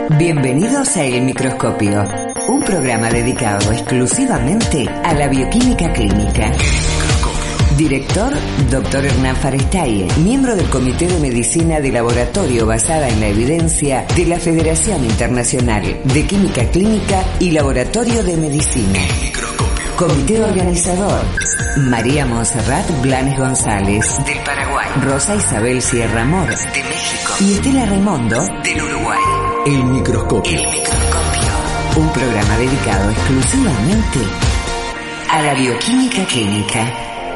Bienvenidos a El Microscopio, un programa dedicado exclusivamente a la bioquímica clínica. Director, Dr. Hernán Farestaie, miembro del Comité de Medicina de Laboratorio basada en la evidencia de la Federación Internacional de Química Clínica y Laboratorio de Medicina. Comité organizador, María Montserrat Blanes González, del Paraguay, Rosa Isabel Sierra Mor, de México, y Estela Raimondo, del Uruguay. El Microscopio. El Microscopio. Un programa dedicado exclusivamente a la bioquímica clínica.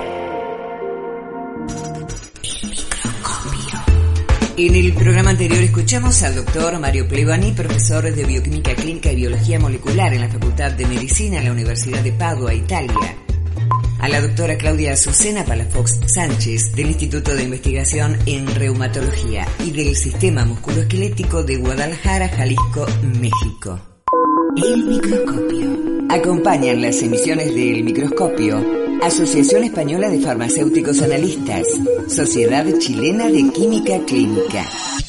En el programa anterior escuchamos al doctor Mario Plevani, profesor de Bioquímica Clínica y Biología Molecular en la Facultad de Medicina en la Universidad de Padua, Italia. A la doctora Claudia Azucena Palafox Sánchez, del Instituto de Investigación en Reumatología y del Sistema Musculoesquelético de Guadalajara, Jalisco, México. El Microscopio. Acompañan las emisiones del Microscopio Asociación Española de Farmacéuticos Analistas, Sociedad Chilena de Química Clínica.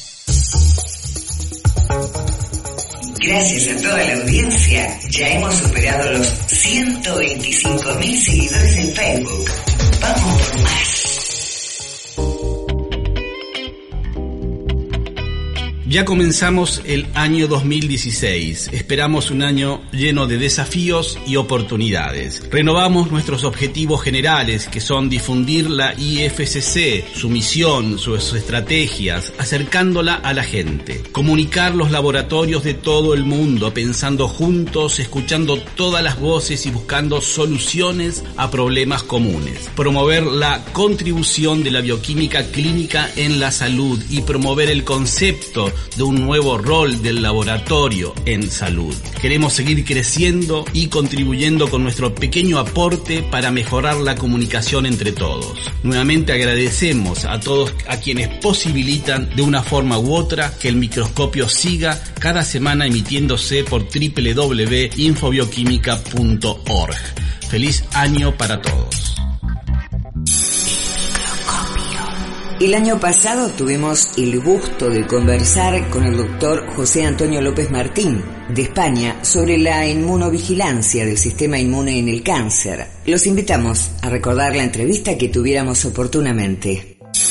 Gracias a toda la audiencia, ya hemos superado los 125.000 seguidores en Facebook. Vamos por más. Ya comenzamos el año 2016. Esperamos un año lleno de desafíos y oportunidades. Renovamos nuestros objetivos generales, que son difundir la IFCC, su misión, sus estrategias, acercándola a la gente. Comunicar los laboratorios de todo el mundo, pensando juntos, escuchando todas las voces y buscando soluciones a problemas comunes. Promover la contribución de la bioquímica clínica en la salud y promover el concepto de un nuevo rol del laboratorio en salud. Queremos seguir creciendo y contribuyendo con nuestro pequeño aporte para mejorar la comunicación entre todos. Nuevamente agradecemos a todos a quienes posibilitan de una forma u otra que el microscopio siga cada semana emitiéndose por www.infobioquimica.org. Feliz año para todos. El año pasado tuvimos el gusto de conversar con el doctor José Antonio López Martín, de España, sobre la inmunovigilancia del sistema inmune en el cáncer. Los invitamos a recordar la entrevista que tuviéramos oportunamente.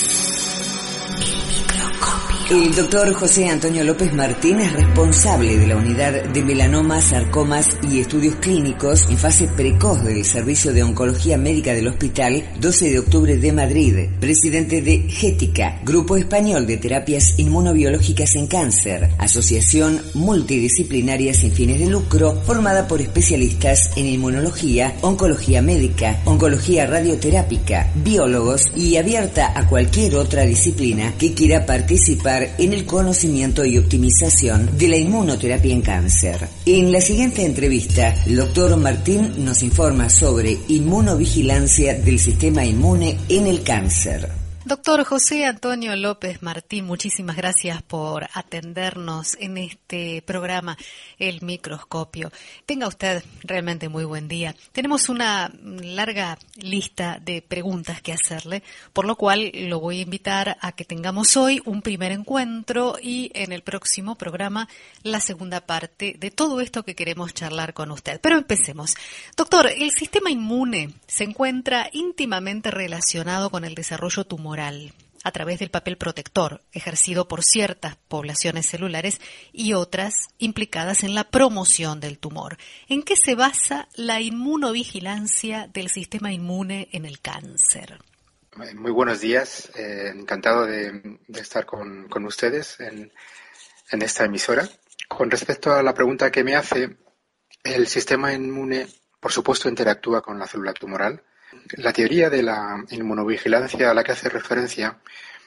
El doctor José Antonio López Martín es responsable de la unidad de melanomas, sarcomas y estudios clínicos en fase precoz del Servicio de Oncología Médica del Hospital 12 de Octubre de Madrid, presidente de GETICA, Grupo Español de Terapias Inmunobiológicas en Cáncer, asociación multidisciplinaria sin fines de lucro, formada por especialistas en inmunología, oncología médica, oncología radioterápica, biólogos y abierta a cualquier otra disciplina que quiera participar en el conocimiento y optimización de la inmunoterapia en cáncer. En la siguiente entrevista, el doctor Martín nos informa sobre inmunovigilancia del sistema inmune en el cáncer. Doctor José Antonio López Martín, muchísimas gracias por atendernos en este programa El Microscopio. Tenga usted realmente muy buen día. Tenemos una larga lista de preguntas que hacerle, por lo cual lo voy a invitar a que tengamos hoy un primer encuentro y en el próximo programa la segunda parte de todo esto que queremos charlar con usted. Pero empecemos. Doctor, el sistema inmune se encuentra íntimamente relacionado con el desarrollo tumoral a través del papel protector ejercido por ciertas poblaciones celulares y otras implicadas en la promoción del tumor. ¿En qué se basa la inmunovigilancia del sistema inmune en el cáncer? Muy buenos días, encantado de estar con ustedes en esta emisora. Con respecto a la pregunta que me hace, el sistema inmune, por supuesto, interactúa con la célula tumoral. La teoría de la inmunovigilancia a la que hace referencia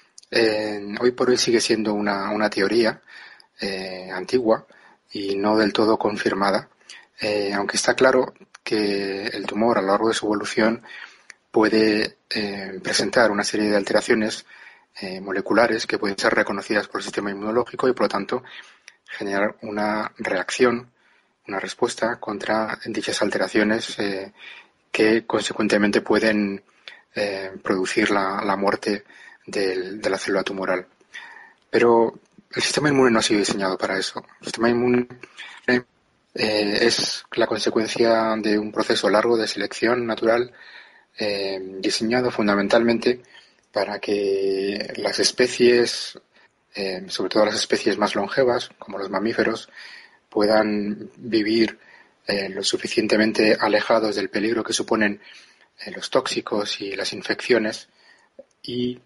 hoy por hoy sigue siendo una teoría antigua y no del todo confirmada, aunque está claro que el tumor a lo largo de su evolución puede presentar una serie de alteraciones moleculares que pueden ser reconocidas por el sistema inmunológico y por lo tanto generar una reacción, una respuesta contra dichas alteraciones que consecuentemente pueden producir la muerte de la célula tumoral. Pero El sistema inmune no ha sido diseñado para eso. El sistema inmune es la consecuencia de un proceso largo de selección natural diseñado fundamentalmente para que las especies, sobre todo las especies más longevas, como los mamíferos, puedan vivir lo suficientemente alejados del peligro que suponen los tóxicos y las infecciones y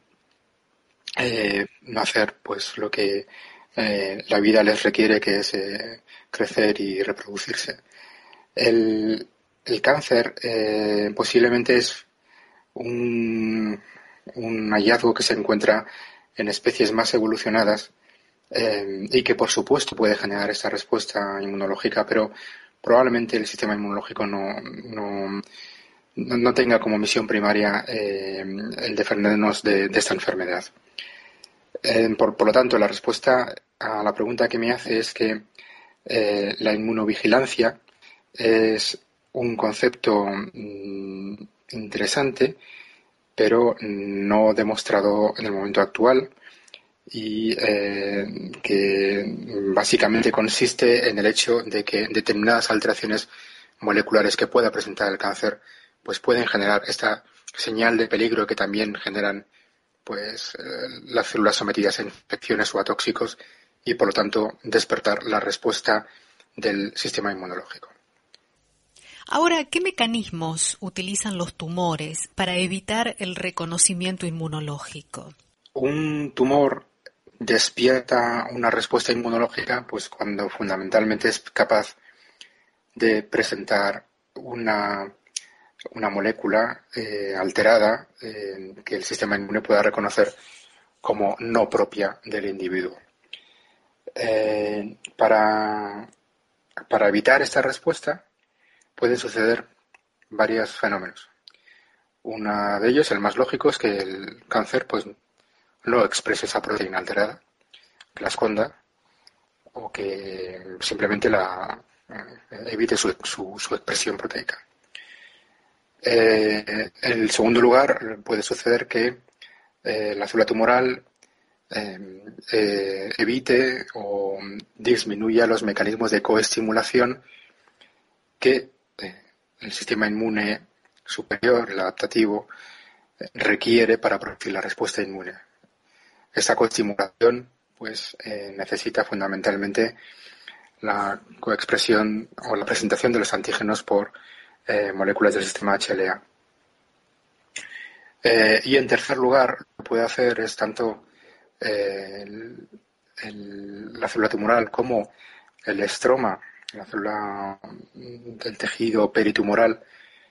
no hacer pues lo que la vida les requiere, que es crecer y reproducirse. El cáncer posiblemente es un hallazgo que se encuentra en especies más evolucionadas y que por supuesto puede generar esa respuesta inmunológica, pero probablemente el sistema inmunológico no tenga como misión primaria el defendernos de esta enfermedad. Por lo tanto, la respuesta a la pregunta que me hace es que la inmunovigilancia es un concepto interesante, pero no demostrado en el momento actual y que básicamente consiste en el hecho de que determinadas alteraciones moleculares que pueda presentar el cáncer pues pueden generar esta señal de peligro que también generan pues las células sometidas a infecciones o a tóxicos y por lo tanto despertar la respuesta del sistema inmunológico. Ahora, ¿qué mecanismos utilizan los tumores para evitar el reconocimiento inmunológico? Un tumor despierta una respuesta inmunológica pues cuando fundamentalmente es capaz de presentar una molécula alterada que el sistema inmune pueda reconocer como no propia del individuo. Para evitar esta respuesta pueden suceder varios fenómenos. Uno de ellos, el más lógico, es que el cáncer pues no exprese esa proteína alterada, que la esconda o que simplemente evite su expresión proteica. En el segundo lugar, puede suceder que la célula tumoral evite o disminuya los mecanismos de coestimulación que el sistema inmune superior, el adaptativo, requiere para producir la respuesta inmune. Esta coestimulación pues necesita fundamentalmente la coexpresión o la presentación de los antígenos por moléculas del sistema HLA. Y en tercer lugar, lo que puede hacer es tanto la célula tumoral como el estroma, la célula del tejido peritumoral,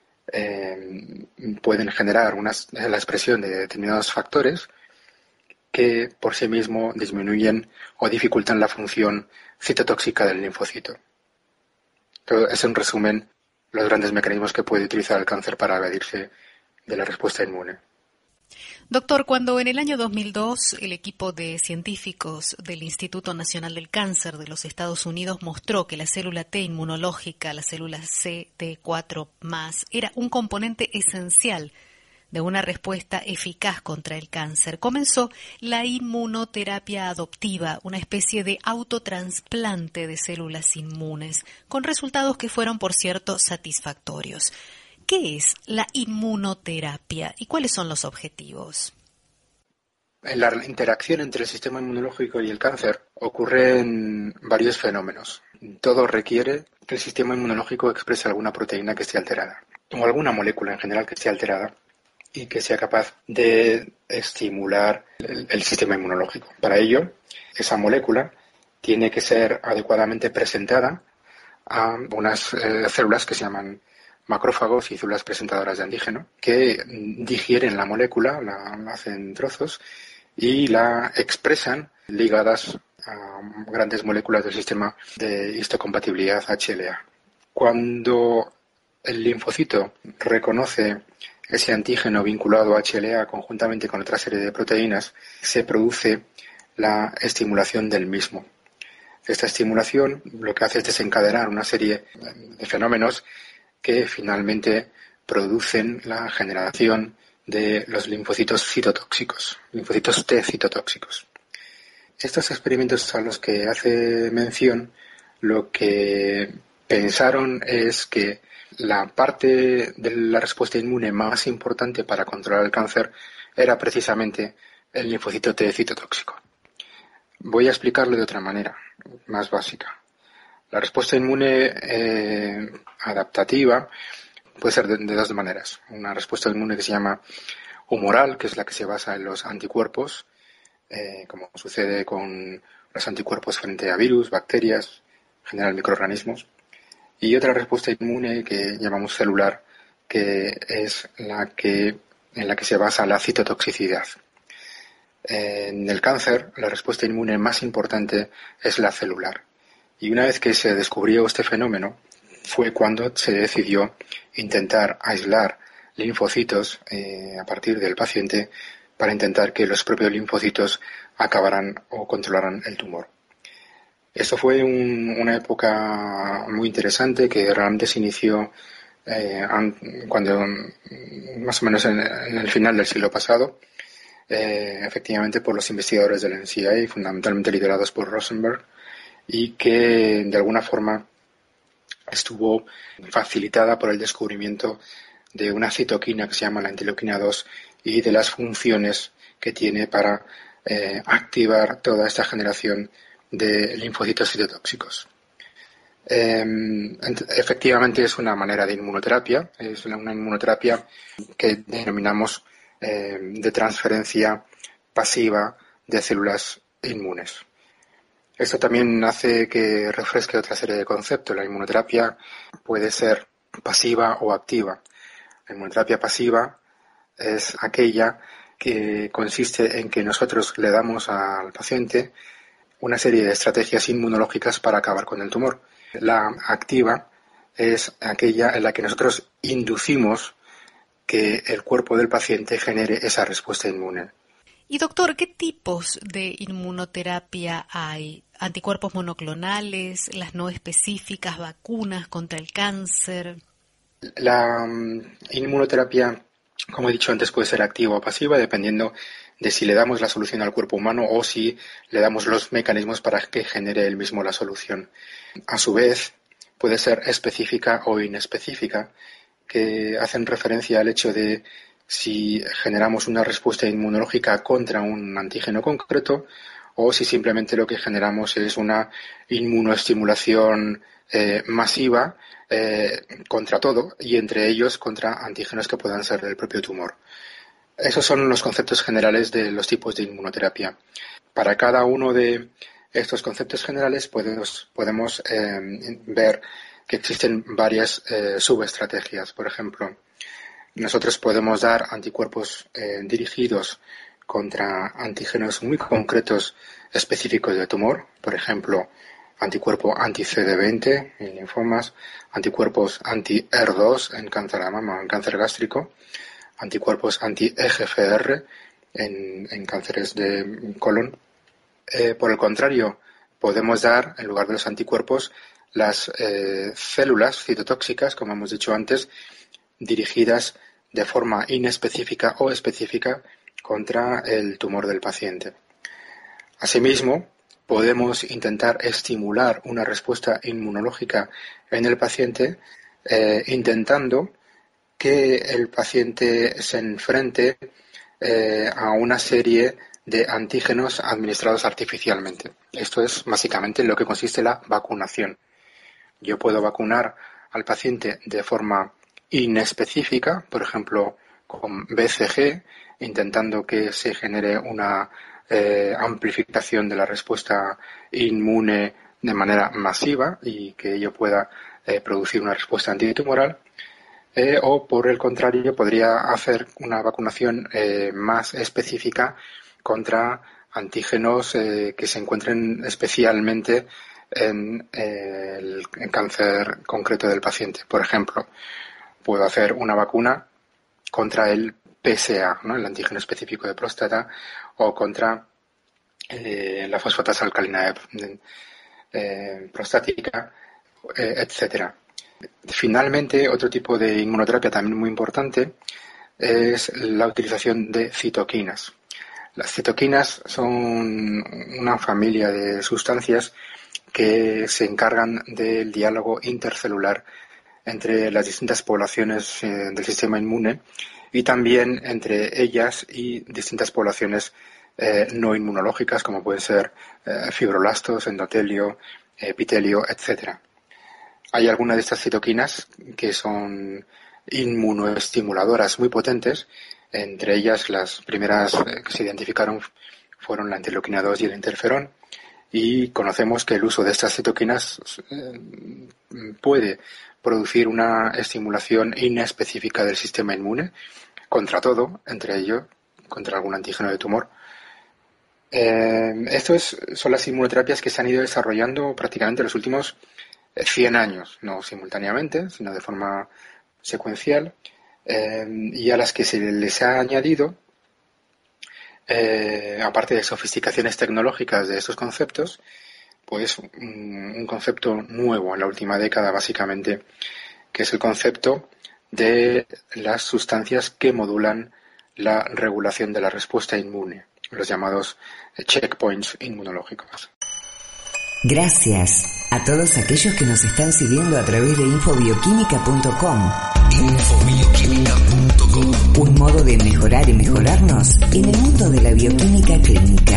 pueden generar la expresión de determinados factores que por sí mismos disminuyen o dificultan la función citotóxica del linfocito. Entonces, es en resumen los grandes mecanismos que puede utilizar el cáncer para evadirse de la respuesta inmune. Doctor, cuando en el año 2002 el equipo de científicos del Instituto Nacional del Cáncer de los Estados Unidos mostró que la célula T inmunológica, la célula CD4+, era un componente esencial de una respuesta eficaz contra el cáncer, comenzó la inmunoterapia adoptiva, una especie de autotransplante de células inmunes, con resultados que fueron, por cierto, satisfactorios. ¿Qué es la inmunoterapia y cuáles son los objetivos? En la interacción entre el sistema inmunológico y el cáncer ocurren varios fenómenos. Todo requiere que el sistema inmunológico exprese alguna proteína que esté alterada, o alguna molécula en general que esté alterada y que sea capaz de estimular el sistema inmunológico. Para ello, esa molécula tiene que ser adecuadamente presentada a unas células que se llaman macrófagos y células presentadoras de antígeno, que digieren la molécula, la hacen trozos y la expresan ligadas a grandes moléculas del sistema de histocompatibilidad HLA. Cuando el linfocito reconoce ese antígeno vinculado a HLA conjuntamente con otra serie de proteínas, se produce la estimulación del mismo. Esta estimulación lo que hace es desencadenar una serie de fenómenos que finalmente producen la generación de los linfocitos citotóxicos, linfocitos T citotóxicos. Estos experimentos a los que hace mención, lo que pensaron es que la parte de la respuesta inmune más importante para controlar el cáncer era precisamente el linfocito T citotóxico. Voy a explicarlo de otra manera, más básica. La respuesta inmune adaptativa puede ser de dos maneras. Una respuesta inmune que se llama humoral, que es la que se basa en los anticuerpos, como sucede con los anticuerpos frente a virus, bacterias, en general microorganismos. Y otra respuesta inmune que llamamos celular, que es en la que se basa la citotoxicidad. En el cáncer, la respuesta inmune más importante es la celular. Y una vez que se descubrió este fenómeno, fue cuando se decidió intentar aislar linfocitos a partir del paciente para intentar que los propios linfocitos acabaran o controlaran el tumor. Esto fue una época muy interesante que realmente se inició cuando más o menos en el final del siglo pasado, efectivamente por los investigadores del NCI, fundamentalmente liderados por Rosenberg, y que de alguna forma estuvo facilitada por el descubrimiento de una citoquina que se llama la interleuquina 2 y de las funciones que tiene para activar toda esta generación de linfocitos citotóxicos. Efectivamente es una manera de inmunoterapia, es una inmunoterapia que denominamos de transferencia pasiva de células inmunes. Esto también hace que refresque otra serie de conceptos. La inmunoterapia puede ser pasiva o activa. La inmunoterapia pasiva es aquella que consiste en que nosotros le damos al paciente una serie de estrategias inmunológicas para acabar con el tumor. La activa es aquella en la que nosotros inducimos que el cuerpo del paciente genere esa respuesta inmune. Y doctor, ¿qué tipos de inmunoterapia hay? ¿Anticuerpos monoclonales, las no específicas, vacunas contra el cáncer? La inmunoterapia, como he dicho antes, puede ser activa o pasiva, dependiendo de si le damos la solución al cuerpo humano o si le damos los mecanismos para que genere él mismo la solución. A su vez, puede ser específica o inespecífica, que hacen referencia al hecho de si generamos una respuesta inmunológica contra un antígeno concreto o si simplemente lo que generamos es una inmunoestimulación masiva contra todo y entre ellos contra antígenos que puedan ser del propio tumor. Esos son los conceptos generales de los tipos de inmunoterapia. Para cada uno de estos conceptos generales podemos ver que existen varias subestrategias. Por ejemplo, nosotros podemos dar anticuerpos dirigidos contra antígenos muy concretos específicos de tumor, por ejemplo, anticuerpo anti-CD20 en linfomas, anticuerpos anti-ER2 en cáncer de mama o en cáncer gástrico, anticuerpos anti-EGFR en cánceres de colon. Por el contrario, podemos dar, en lugar de los anticuerpos, las células citotóxicas, como hemos dicho antes, dirigidas de forma inespecífica o específica contra el tumor del paciente. Asimismo, podemos intentar estimular una respuesta inmunológica en el paciente intentando que el paciente se enfrente a una serie de antígenos administrados artificialmente. Esto es básicamente en lo que consiste la vacunación. Yo puedo vacunar al paciente de forma inespecífica, por ejemplo, con BCG, intentando que se genere una amplificación de la respuesta inmune de manera masiva y que ello pueda producir una respuesta antitumoral. O, por el contrario, podría hacer una vacunación más específica contra antígenos que se encuentren especialmente en el cáncer concreto del paciente. Por ejemplo, puedo hacer una vacuna contra el PSA, ¿no? El antígeno específico de próstata, o contra la fosfatasa alcalina prostática, etcétera. Finalmente, otro tipo de inmunoterapia también muy importante es la utilización de citoquinas. Las citoquinas son una familia de sustancias que se encargan del diálogo intercelular entre las distintas poblaciones del sistema inmune y también entre ellas y distintas poblaciones no inmunológicas, como pueden ser fibroblastos, endotelio, epitelio, etc. Hay algunas de estas citoquinas que son inmunoestimuladoras muy potentes. Entre ellas, las primeras que se identificaron fueron la interleuquina 2 y el interferón. Y conocemos que el uso de estas citoquinas puede producir una estimulación inespecífica del sistema inmune contra todo, entre ellos contra algún antígeno de tumor. Son las inmunoterapias que se han ido desarrollando prácticamente en los últimos 100 años, no simultáneamente, sino de forma secuencial, y a las que se les ha añadido, aparte de sofisticaciones tecnológicas de estos conceptos, pues un concepto nuevo en la última década, básicamente, que es el concepto de las sustancias que modulan la regulación de la respuesta inmune, los llamados checkpoints inmunológicos. Gracias a todos aquellos que nos están siguiendo a través de infobioquímica.com. Infobioquímica.com. Un modo de mejorar y mejorarnos en el mundo de la bioquímica clínica.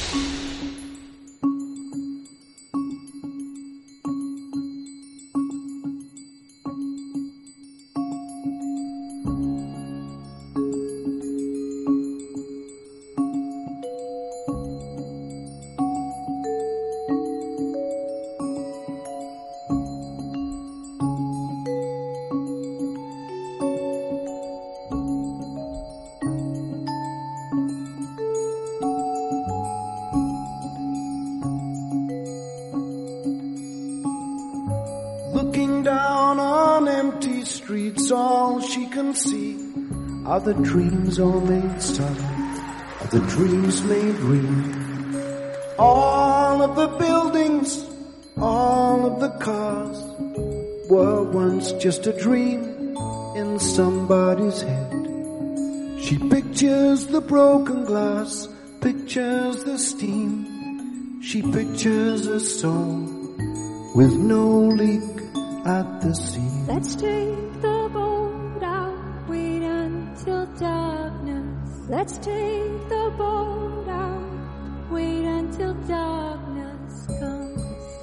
Are the dreams all made solid? Are the dreams made real? All of the buildings, all of the cars were once just a dream in somebody's head. She pictures the broken glass, pictures the steam. She pictures a soul with no leak at the seam. Let's take the boat out, wait until darkness. Let's take the boat out, wait until darkness comes.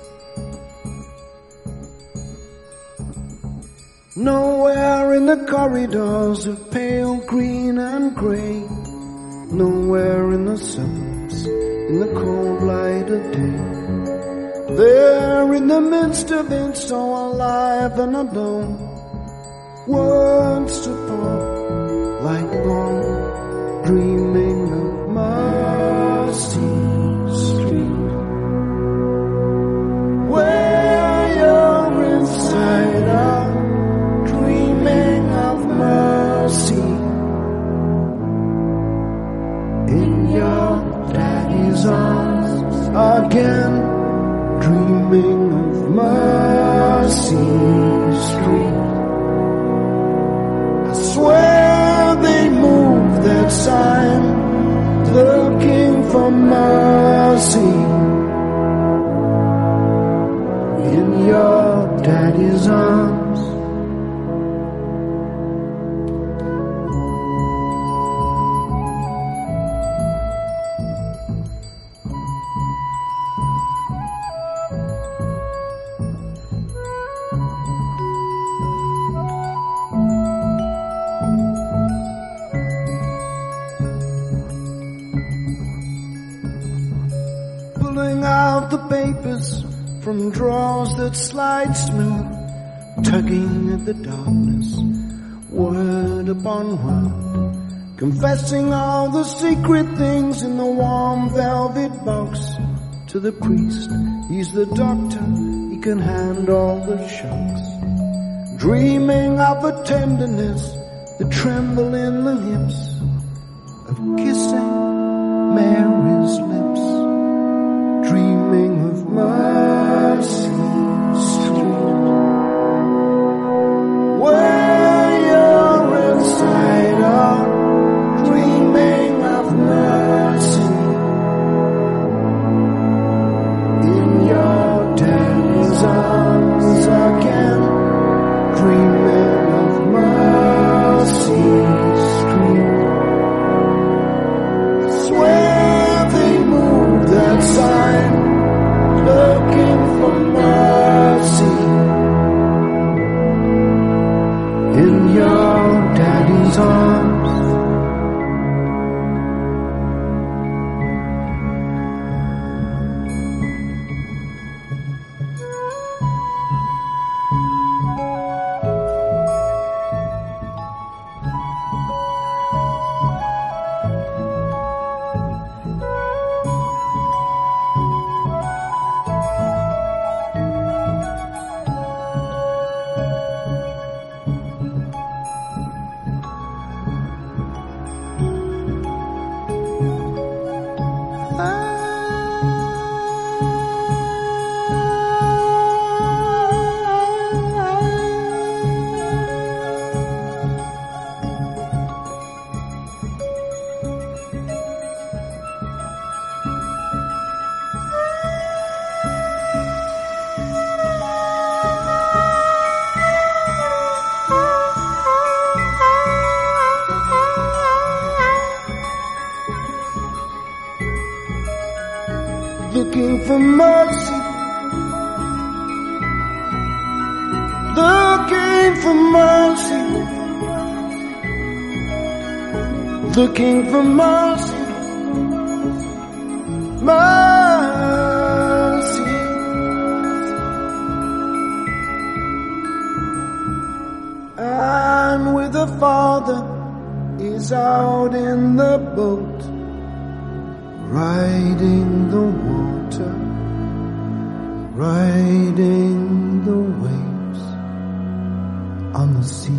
Nowhere in the corridors of pale green and grey, nowhere in the suburbs, in the cold light of day. There in the midst of it, so alive and alone, words to fall like bone, dreaming of Mercy Street, where you're inside out, dreaming of mercy in your daddy's arms again. Dreaming of Mercy Street. I swear they moved that sign, looking for mercy in your daddy's arms. From drawers that slide smooth, tugging at the darkness, word upon word, confessing all the secret things in the warm velvet box. To the priest, he's the doctor, he can handle the shocks. Dreaming of a tenderness, the tremble in the hips, of kissing Mary's lips, dreaming of Mercy Street, where you're inside out, dreaming of mercy looking for mercy, looking for mercy, looking for mercy, mercy. And with the Father is out in the boat, riding the water, riding the waves on the sea.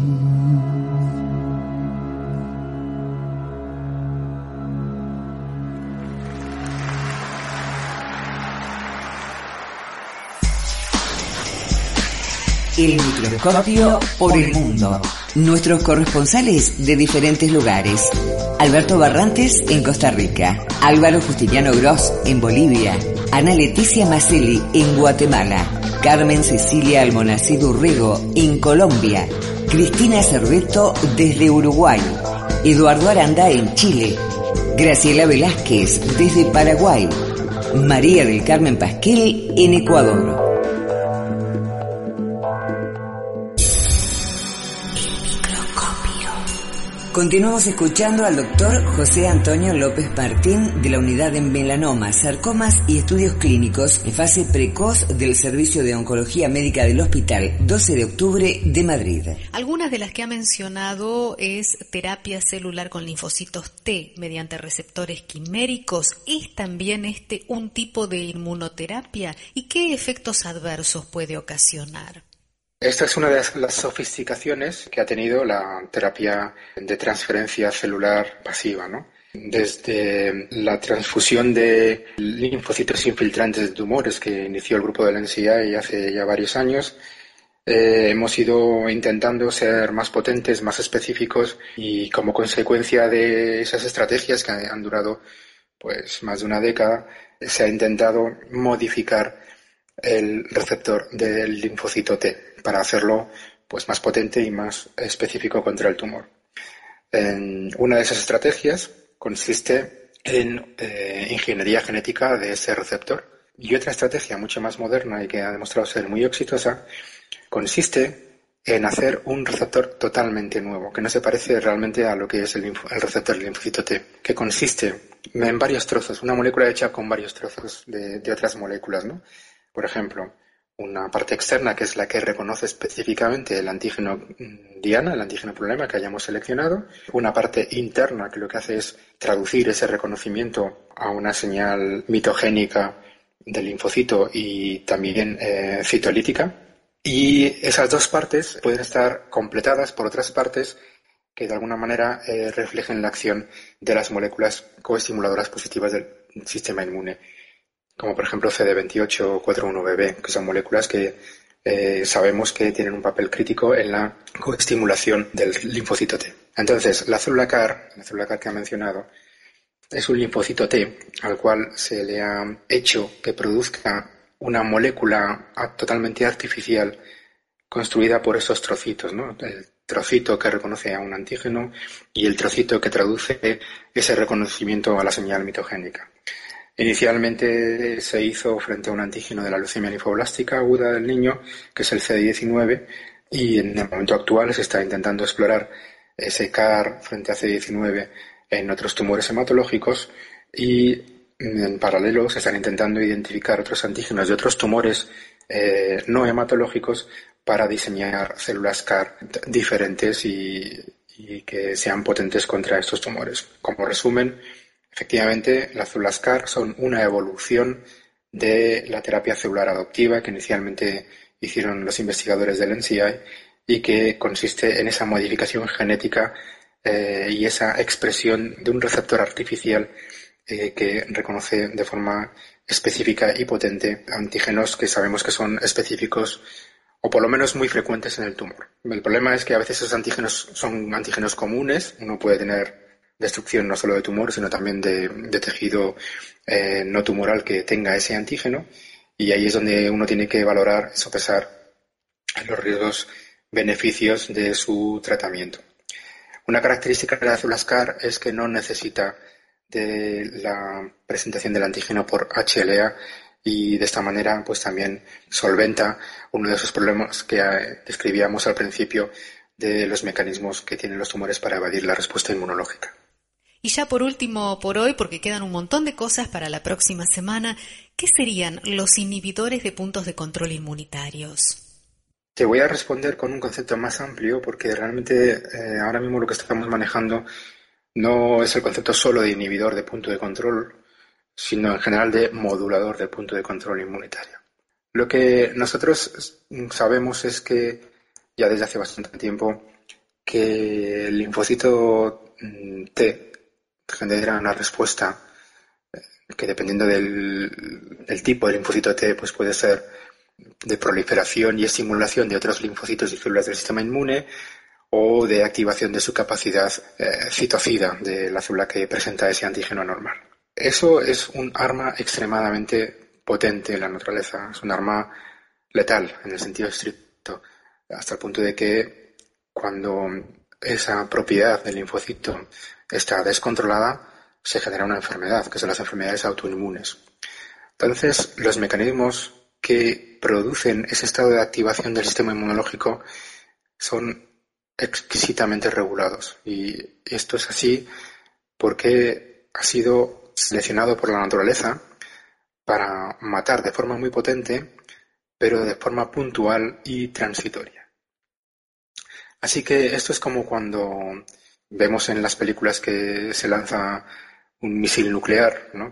El microscopio por el mundo. Nuestros corresponsales de diferentes lugares. Alberto Barrantes en Costa Rica, Álvaro Justiniano Gross en Bolivia, Ana Leticia Maselli en Guatemala, Carmen Cecilia Almonacid Urrego en Colombia, Cristina Cerveto desde Uruguay, Eduardo Aranda en Chile, Graciela Velázquez desde Paraguay, María del Carmen Pasquel en Ecuador. Continuamos escuchando al doctor José Antonio López Martín de la Unidad de Melanoma, Sarcomas y Estudios Clínicos en fase precoz del Servicio de Oncología Médica del Hospital 12 de Octubre de Madrid. Algunas de las que ha mencionado es terapia celular con linfocitos T mediante receptores quiméricos. ¿Es también un tipo de inmunoterapia? ¿Y qué efectos adversos puede ocasionar? Esta es una de las sofisticaciones que ha tenido la terapia de transferencia celular pasiva, ¿no? Desde la transfusión de linfocitos infiltrantes de tumores que inició el grupo del NCI hace ya varios años, hemos ido intentando ser más potentes, más específicos, y como consecuencia de esas estrategias que han durado pues más de una década, se ha intentado modificar el receptor del linfocito T para hacerlo pues más potente y más específico contra el tumor. Una de esas estrategias consiste en ingeniería genética de ese receptor, y otra estrategia mucho más moderna y que ha demostrado ser muy exitosa consiste en hacer un receptor totalmente nuevo, que no se parece realmente a lo que es el receptor del linfocito T, que consiste en varios trozos, una molécula hecha con varios trozos de otras moléculas, ¿no? Por ejemplo, una parte externa que es la que reconoce específicamente el antígeno diana, el antígeno problema que hayamos seleccionado. Una parte interna que lo que hace es traducir ese reconocimiento a una señal mitogénica del linfocito y también citolítica. Y esas dos partes pueden estar completadas por otras partes que de alguna manera reflejen la acción de las moléculas coestimuladoras positivas del sistema inmune, como por ejemplo CD28 o 41BB, que son moléculas que sabemos que tienen un papel crítico en la coestimulación del linfocito T. Entonces, la célula CAR que ha mencionado, es un linfocito T al cual se le ha hecho que produzca una molécula totalmente artificial construida por esos trocitos, ¿no? El trocito que reconoce a un antígeno y el trocito que traduce ese reconocimiento a la señal mitogénica. Inicialmente se hizo frente a un antígeno de la leucemia linfoblástica aguda del niño, que es el CD19, y en el momento actual se está intentando explorar ese CAR frente a CD19 en otros tumores hematológicos, y en paralelo se están intentando identificar otros antígenos de otros tumores no hematológicos para diseñar células CAR diferentes y que sean potentes contra estos tumores. Como resumen, efectivamente, las células CAR son una evolución de la terapia celular adoptiva que inicialmente hicieron los investigadores del NCI y que consiste en esa modificación genética y esa expresión de un receptor artificial que reconoce de forma específica y potente antígenos que sabemos que son específicos o por lo menos muy frecuentes en el tumor. El problema es que a veces esos antígenos son antígenos comunes, uno puede tener destrucción no solo de tumor, sino también de tejido no tumoral que tenga ese antígeno, y ahí es donde uno tiene que valorar, sopesar los riesgos-beneficios de su tratamiento. Una característica de las células CAR es que no necesita de la presentación del antígeno por HLA y de esta manera pues también solventa uno de esos problemas que describíamos al principio de los mecanismos que tienen los tumores para evadir la respuesta inmunológica. Y ya por último por hoy, porque quedan un montón de cosas para la próxima semana, ¿qué serían los inhibidores de puntos de control inmunitarios? Te voy a responder con un concepto más amplio porque realmente ahora mismo lo que estamos manejando no es el concepto solo de inhibidor de punto de control, sino en general de modulador del punto de control inmunitario. Lo que nosotros sabemos es que ya desde hace bastante tiempo que el linfocito T genera una respuesta que dependiendo del tipo de linfocito T pues puede ser de proliferación y estimulación de otros linfocitos y células del sistema inmune o de activación de su capacidad citocida de la célula que presenta ese antígeno normal. Eso es un arma extremadamente potente en la naturaleza, es un arma letal en el sentido estricto, hasta el punto de que cuando esa propiedad del linfocito está descontrolada, se genera una enfermedad, que son las enfermedades autoinmunes. Entonces, los mecanismos que producen ese estado de activación del sistema inmunológico son exquisitamente regulados. Y esto es así porque ha sido seleccionado por la naturaleza para matar de forma muy potente, pero de forma puntual y transitoria. Así que esto es como cuando vemos en las películas que se lanza un misil nuclear, ¿no?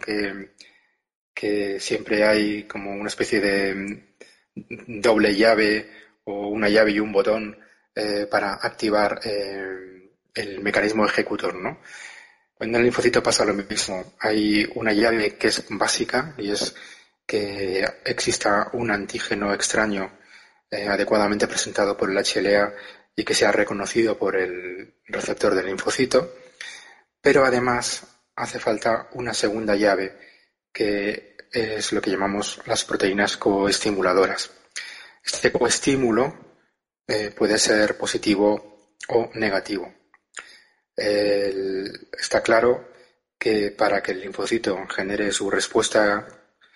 Que siempre hay como una especie de doble llave o una llave y un botón para activar el mecanismo ejecutor, ¿no? En el linfocito pasa lo mismo. Hay una llave que es básica y es que exista un antígeno extraño adecuadamente presentado por el HLA y que sea reconocido por el receptor del linfocito, pero además hace falta una segunda llave que es lo que llamamos las proteínas coestimuladoras. Este coestímulo puede ser positivo o negativo. Está claro que para que el linfocito genere su respuesta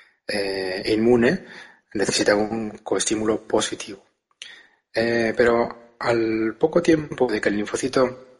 inmune necesita un coestímulo positivo. Pero al poco tiempo de que el linfocito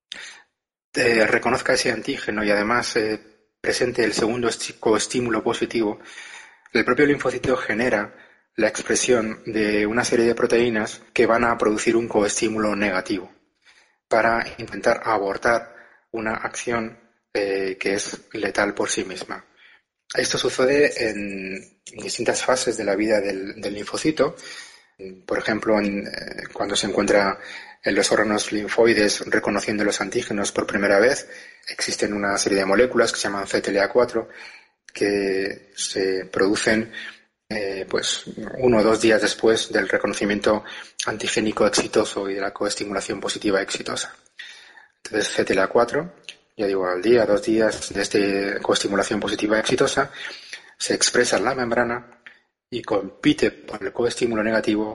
reconozca ese antígeno y además presente el segundo coestímulo positivo, el propio linfocito genera la expresión de una serie de proteínas que van a producir un coestímulo negativo para intentar abortar una acción que es letal por sí misma. Esto sucede en distintas fases de la vida del linfocito. Por ejemplo, cuando se encuentra en los órganos linfoides reconociendo los antígenos por primera vez, existen una serie de moléculas que se llaman CTLA4 que se producen pues 1 o 2 días después del reconocimiento antigénico exitoso y de la coestimulación positiva exitosa. Entonces CTLA4, ya digo, al día, 2 días de esta coestimulación positiva exitosa, se expresa en la membrana y compite por el coestímulo negativo,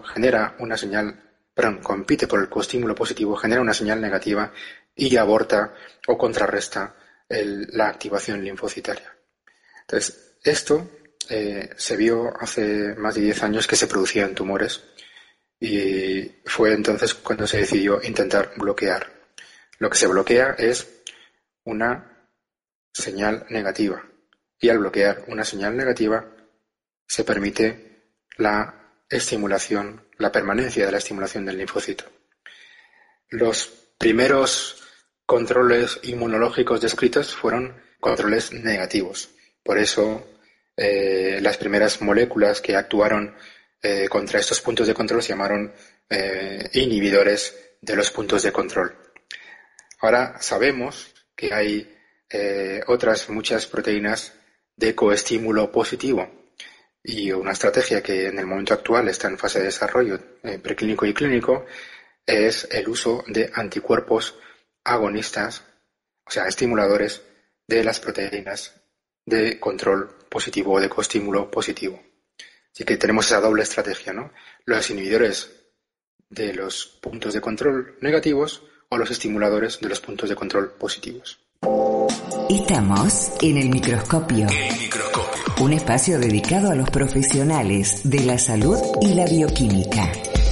compite por el coestímulo positivo, genera una señal negativa y aborta o contrarresta la activación linfocitaria. Entonces, esto se vio hace más de 10 años que se producía en tumores y fue entonces cuando se decidió intentar bloquear. Lo que se bloquea es una señal negativa y al bloquear una señal negativa se permite la estimulación, la permanencia de la estimulación del linfocito. Los primeros controles inmunológicos descritos fueron controles negativos. Por eso las primeras moléculas que actuaron contra estos puntos de control se llamaron inhibidores de los puntos de control. Ahora sabemos que hay otras muchas proteínas de coestímulo positivo y una estrategia que en el momento actual está en fase de desarrollo preclínico y clínico es el uso de anticuerpos agonistas, o sea, estimuladores de las proteínas de control positivo o de coestímulo positivo. Así que tenemos esa doble estrategia, ¿no? Los inhibidores de los puntos de control negativos o los estimuladores de los puntos de control positivos. Estamos en el microscopio. Un espacio dedicado a los profesionales de la salud y la bioquímica.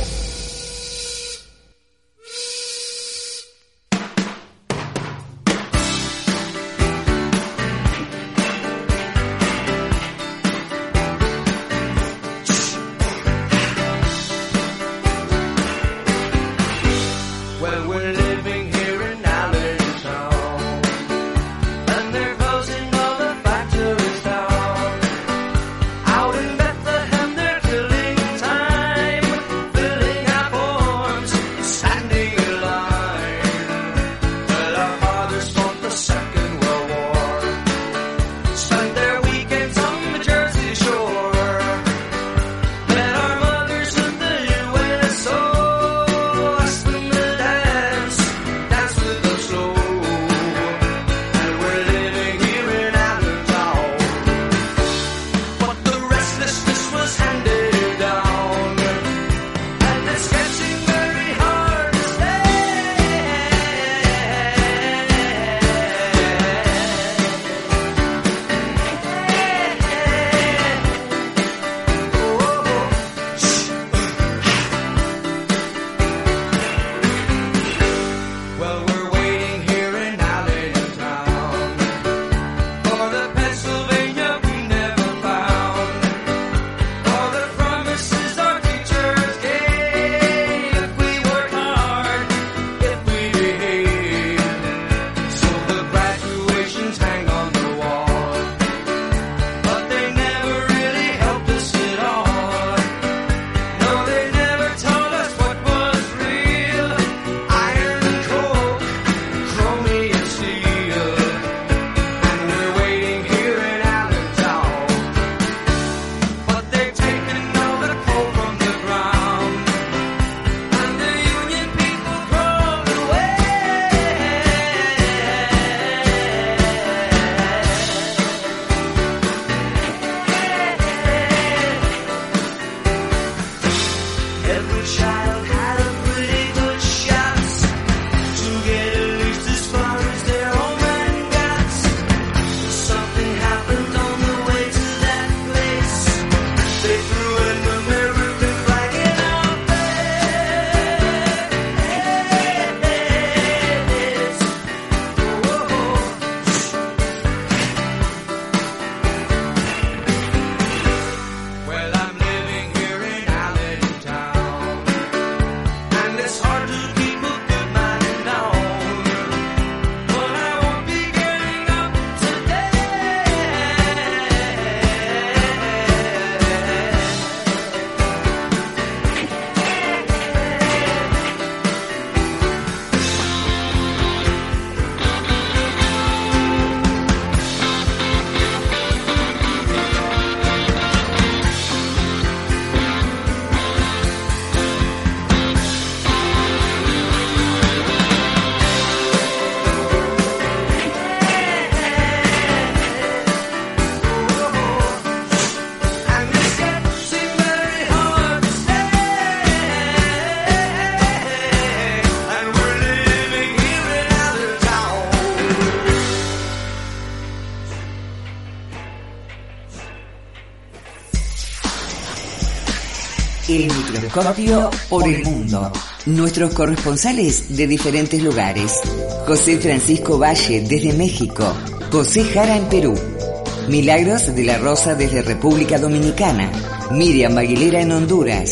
El microscopio por el mundo. Nuestros corresponsales de diferentes lugares. José Francisco Valle desde México. José Jara en Perú. Milagros de la Rosa desde República Dominicana. Miriam Aguilera en Honduras.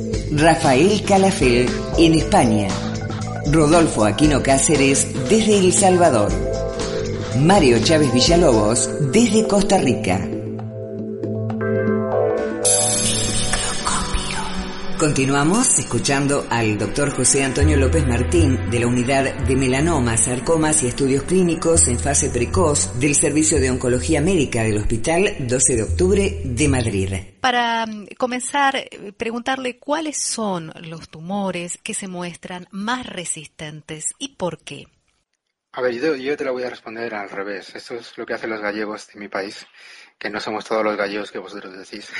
Rafael Calafel en España. Rodolfo Aquino Cáceres desde El Salvador. Mario Chávez Villalobos desde Costa Rica. Continuamos escuchando al doctor José Antonio López Martín de la Unidad de Melanomas, Sarcomas y Estudios Clínicos en Fase Precoz del Servicio de Oncología Médica del Hospital 12 de Octubre de Madrid. Para comenzar, preguntarle cuáles son los tumores que se muestran más resistentes y por qué. A ver, yo te lo voy a responder al revés. Esto es lo que hacen los gallegos de mi país, que no somos todos los gallegos que vosotros decís.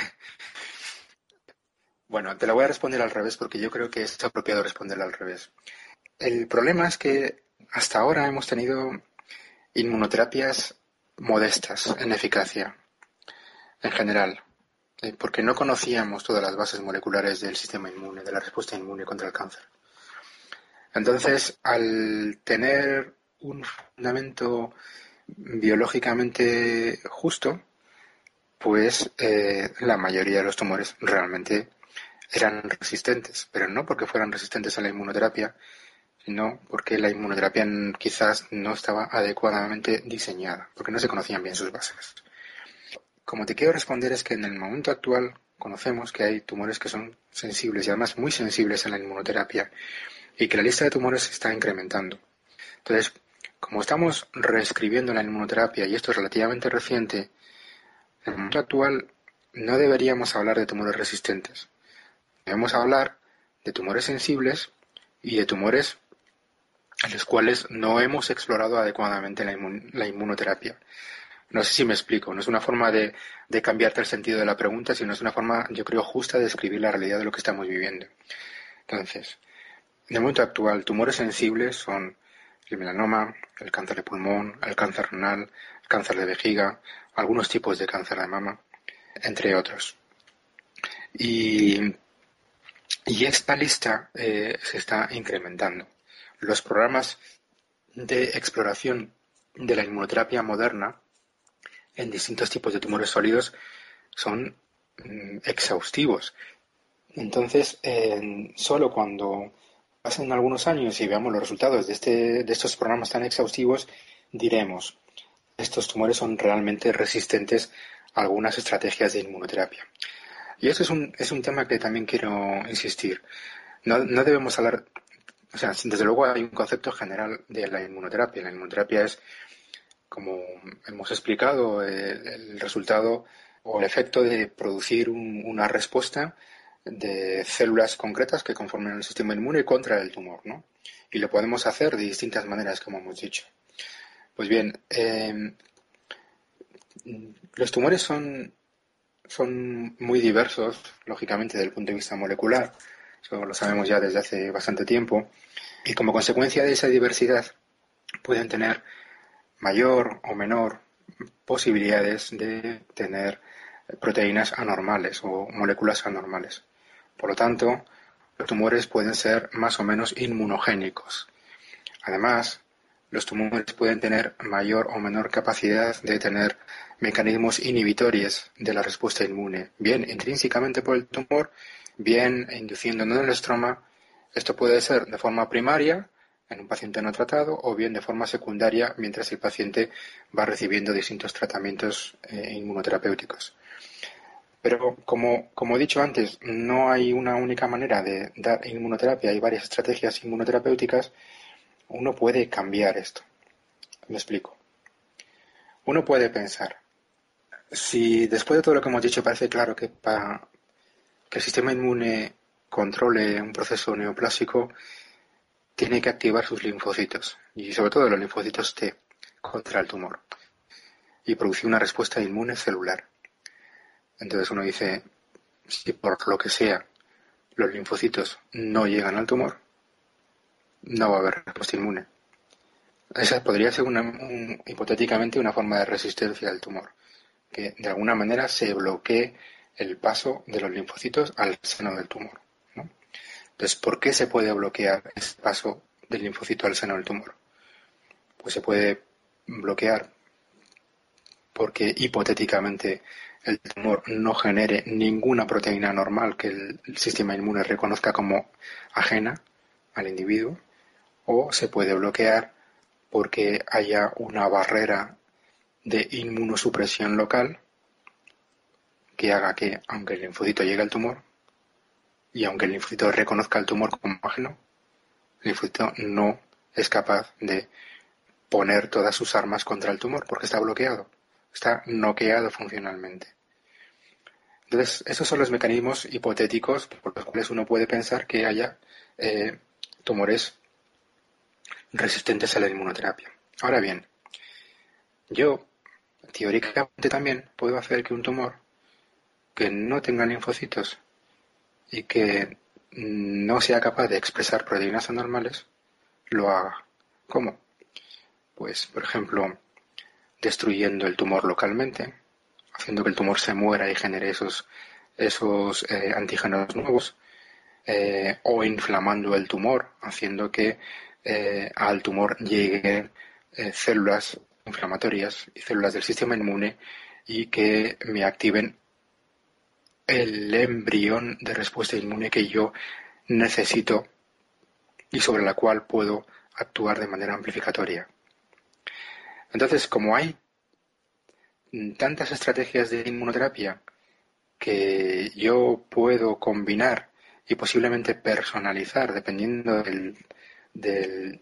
Bueno, te la voy a responder al revés porque yo creo que es apropiado responderla al revés. El problema es que hasta ahora hemos tenido inmunoterapias modestas en eficacia, en general, porque no conocíamos todas las bases moleculares del sistema inmune, de la respuesta inmune contra el cáncer. Entonces, al tener un fundamento biológicamente justo, pues la mayoría de los tumores realmente eran resistentes, pero no porque fueran resistentes a la inmunoterapia, sino porque la inmunoterapia quizás no estaba adecuadamente diseñada, porque no se conocían bien sus bases. Como te quiero responder es que en el momento actual conocemos que hay tumores que son sensibles y además muy sensibles a la inmunoterapia y que la lista de tumores se está incrementando. Entonces, como estamos reescribiendo la inmunoterapia y esto es relativamente reciente, en el momento actual no deberíamos hablar de tumores resistentes. Debemos hablar de tumores sensibles y de tumores en los cuales no hemos explorado adecuadamente la inmunoterapia. No sé si me explico, no es una forma de cambiarte el sentido de la pregunta, sino es una forma, yo creo, justa de describir la realidad de lo que estamos viviendo. Entonces, en el momento actual, tumores sensibles son el melanoma, el cáncer de pulmón, el cáncer renal, el cáncer de vejiga, algunos tipos de cáncer de mama, entre otros. Y esta lista se está incrementando. Los programas de exploración de la inmunoterapia moderna en distintos tipos de tumores sólidos son exhaustivos. Entonces, solo cuando pasen algunos años y veamos los resultados de estos programas tan exhaustivos, diremos, estos tumores son realmente resistentes a algunas estrategias de inmunoterapia. Y eso es un tema que también quiero insistir. No debemos hablar, o sea, desde luego hay un concepto general de la inmunoterapia. La inmunoterapia es, como hemos explicado, el resultado o el efecto de producir una respuesta de células concretas que conforman el sistema inmune contra el tumor, ¿no? Y lo podemos hacer de distintas maneras, como hemos dicho. Pues bien, los tumores son muy diversos, lógicamente, desde el punto de vista molecular. Eso lo sabemos ya desde hace bastante tiempo. Y como consecuencia de esa diversidad, pueden tener mayor o menor posibilidades de tener proteínas anormales o moléculas anormales. Por lo tanto, los tumores pueden ser más o menos inmunogénicos. Además, los tumores pueden tener mayor o menor capacidad de tener mecanismos inhibitorios de la respuesta inmune, bien intrínsecamente por el tumor, bien induciendo en el estroma. Esto puede ser de forma primaria, en un paciente no tratado, o bien de forma secundaria, mientras el paciente va recibiendo distintos tratamientos inmunoterapéuticos. Pero, como he dicho antes, no hay una única manera de dar inmunoterapia, hay varias estrategias inmunoterapéuticas. Uno puede cambiar esto. Me explico. Uno puede pensar, si después de todo lo que hemos dicho parece claro que para que el sistema inmune controle un proceso neoplásico, tiene que activar sus linfocitos, y sobre todo los linfocitos T, contra el tumor, y producir una respuesta inmune celular. Entonces uno dice, si por lo que sea los linfocitos no llegan al tumor, no va a haber respuesta inmune. Esa podría ser hipotéticamente una forma de resistencia al tumor, que de alguna manera se bloquee el paso de los linfocitos al seno del tumor, ¿no? Entonces, ¿por qué se puede bloquear ese paso del linfocito al seno del tumor? Pues se puede bloquear porque hipotéticamente el tumor no genere ninguna proteína normal que el sistema inmune reconozca como ajena al individuo, o se puede bloquear porque haya una barrera de inmunosupresión local que haga que, aunque el linfocito llegue al tumor y aunque el linfocito reconozca el tumor como ajeno, el linfocito no es capaz de poner todas sus armas contra el tumor porque está bloqueado, está noqueado funcionalmente. Entonces, esos son los mecanismos hipotéticos por los cuales uno puede pensar que haya tumores resistentes a la inmunoterapia. Ahora bien, yo teóricamente también puedo hacer que un tumor que no tenga linfocitos y que no sea capaz de expresar proteínas anormales lo haga. ¿Cómo? pues por ejemplo, destruyendo el tumor localmente, haciendo que el tumor se muera y genere esos antígenos nuevos, o inflamando el tumor, haciendo que al tumor lleguen células inflamatorias y células del sistema inmune y que me activen el embrión de respuesta inmune que yo necesito y sobre la cual puedo actuar de manera amplificatoria. Entonces, como hay tantas estrategias de inmunoterapia que yo puedo combinar y posiblemente personalizar dependiendo de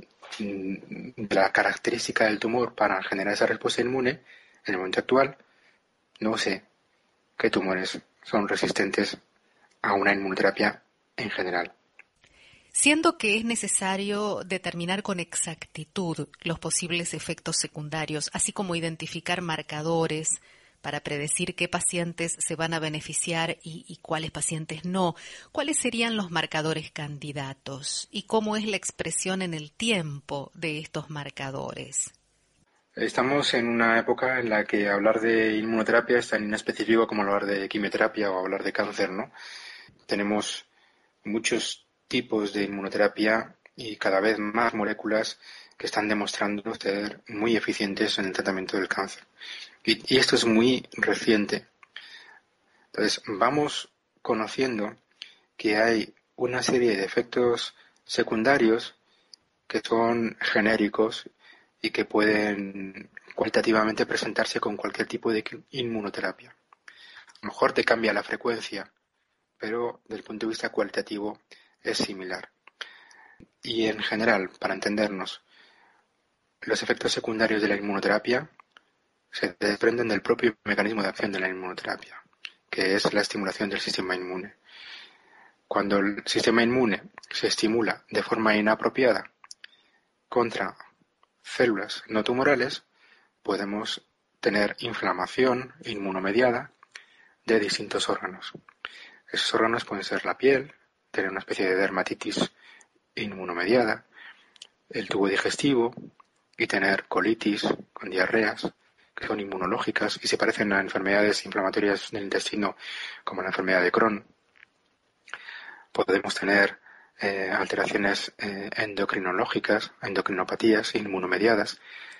la característica del tumor para generar esa respuesta inmune, en el momento actual no sé qué tumores son resistentes a una inmunoterapia en general. Siendo que es necesario determinar con exactitud los posibles efectos secundarios, así como identificar marcadores para predecir qué pacientes se van a beneficiar y cuáles pacientes no, ¿cuáles serían los marcadores candidatos? ¿Y cómo es la expresión en el tiempo de estos marcadores? Estamos en una época en la que hablar de inmunoterapia es tan inespecífico como hablar de quimioterapia o hablar de cáncer, ¿no? Tenemos muchos tipos de inmunoterapia y cada vez más moléculas que están demostrando ser muy eficientes en el tratamiento del cáncer. Y esto es muy reciente. Entonces, vamos conociendo que hay una serie de efectos secundarios que son genéricos y que pueden cualitativamente presentarse con cualquier tipo de inmunoterapia. A lo mejor te cambia la frecuencia, pero desde el punto de vista cualitativo es similar. Y en general, para entendernos, los efectos secundarios de la inmunoterapia se desprenden del propio mecanismo de acción de la inmunoterapia, que es la estimulación del sistema inmune. Cuando el sistema inmune se estimula de forma inapropiada contra células no tumorales, podemos tener inflamación inmunomediada de distintos órganos. Esos órganos pueden ser la piel, tener una especie de dermatitis inmunomediada, el tubo digestivo y tener colitis con diarreas que son inmunológicas y se parecen a enfermedades inflamatorias del intestino como la enfermedad de Crohn. Podemos tener alteraciones endocrinológicas, endocrinopatías inmunomediadas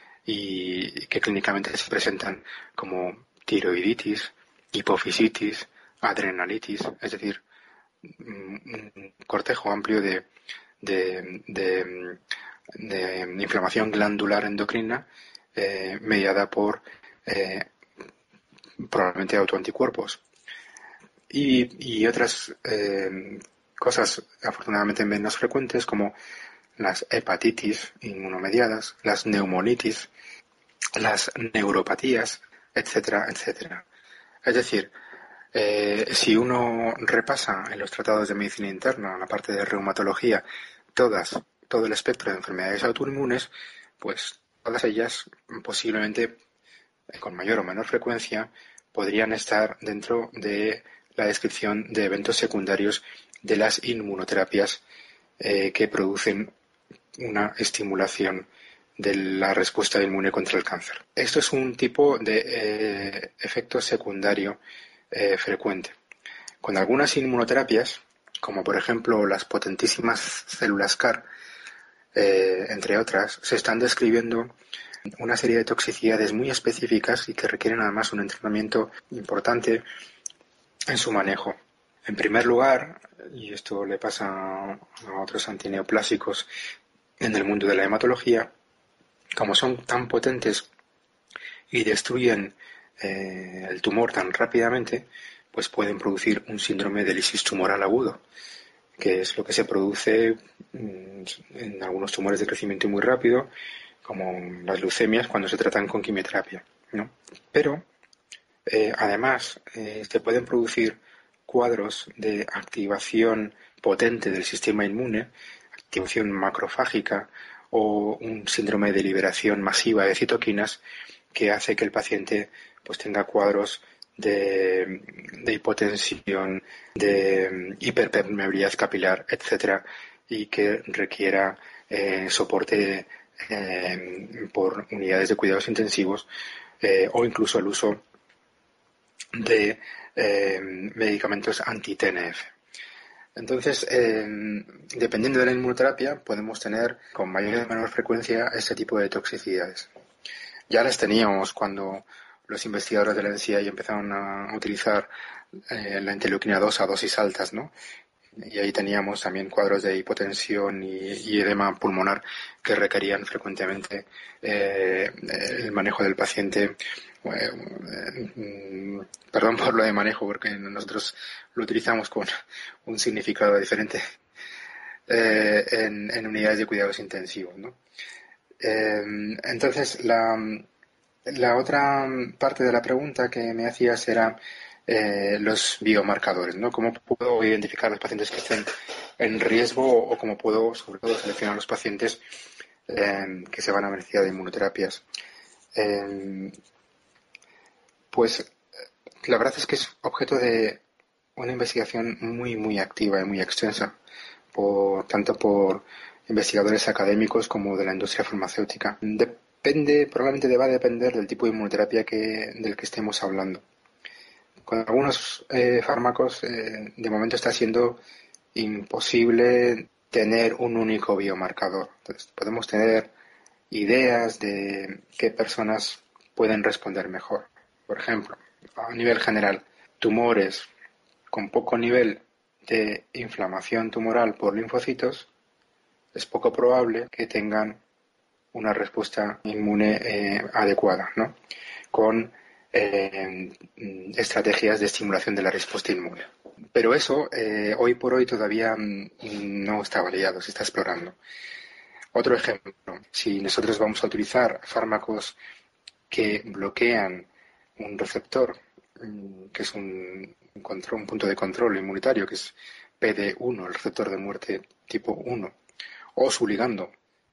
y que clínicamente se presentan como tiroiditis, hipofisitis, adrenalitis, es decir, un cortejo amplio de inflamación glandular endocrina mediada por probablemente autoanticuerpos y otras cosas afortunadamente menos frecuentes como las hepatitis inmunomediadas, las neumonitis, las neuropatías, etcétera, etcétera. Es decir, si uno repasa en los tratados de medicina interna, en la parte de reumatología, todo el espectro de enfermedades autoinmunes, pues todas ellas posiblemente con mayor o menor frecuencia podrían estar dentro de la descripción de eventos secundarios de las inmunoterapias que producen una estimulación de la respuesta inmune contra el cáncer. Esto es un tipo de efecto secundario frecuente. Con algunas inmunoterapias, como por ejemplo las potentísimas células CAR, entre otras, se están describiendo una serie de toxicidades muy específicas y que requieren además un entrenamiento importante en su manejo. En primer lugar, y esto le pasa a otros antineoplásicos en el mundo de la hematología, como son tan potentes y destruyen el tumor tan rápidamente, pues pueden producir un síndrome de lisis tumoral agudo, que es lo que se produce en algunos tumores de crecimiento muy rápido, como las leucemias cuando se tratan con quimioterapia, ¿no? Pero además se pueden producir cuadros de activación potente del sistema inmune, activación macrofágica o un síndrome de liberación masiva de citoquinas que hace que el paciente pues tenga cuadros de hipotensión, de hiperpermeabilidad capilar, etcétera, y que requiera soporte por unidades de cuidados intensivos o incluso el uso de medicamentos anti-TNF. Entonces, dependiendo de la inmunoterapia, podemos tener con mayor o menor frecuencia este tipo de toxicidades. Ya las teníamos cuando los investigadores de la NCI empezaron a utilizar la interleuquina 2 a dosis altas, ¿no? Y ahí teníamos también cuadros de hipotensión y edema pulmonar que requerían frecuentemente el manejo del paciente. Perdón por lo de manejo, porque nosotros lo utilizamos con un significado diferente en unidades de cuidados intensivos, ¿no? Entonces, la otra parte de la pregunta que me hacías era los biomarcadores, ¿no? ¿Cómo puedo identificar a los pacientes que estén en riesgo o cómo puedo, sobre todo, seleccionar a los pacientes que se van a beneficiar de inmunoterapias? Pues la verdad es que es objeto de una investigación muy, muy activa y muy extensa, tanto por investigadores académicos como de la industria farmacéutica. Probablemente va a depender del tipo de inmunoterapia del que estemos hablando. Con algunos fármacos, de momento está siendo imposible tener un único biomarcador. Entonces, podemos tener ideas de qué personas pueden responder mejor. Por ejemplo, a nivel general, tumores con poco nivel de inflamación tumoral por linfocitos, es poco probable que tengan una respuesta inmune adecuada, ¿no? Con estrategias de estimulación de la respuesta inmune. Pero eso, hoy por hoy, todavía no está validado, se está explorando. Otro ejemplo, si nosotros vamos a utilizar fármacos que bloquean un receptor, que es un punto de control inmunitario, que es PD1, el receptor de muerte tipo 1, o su ligando,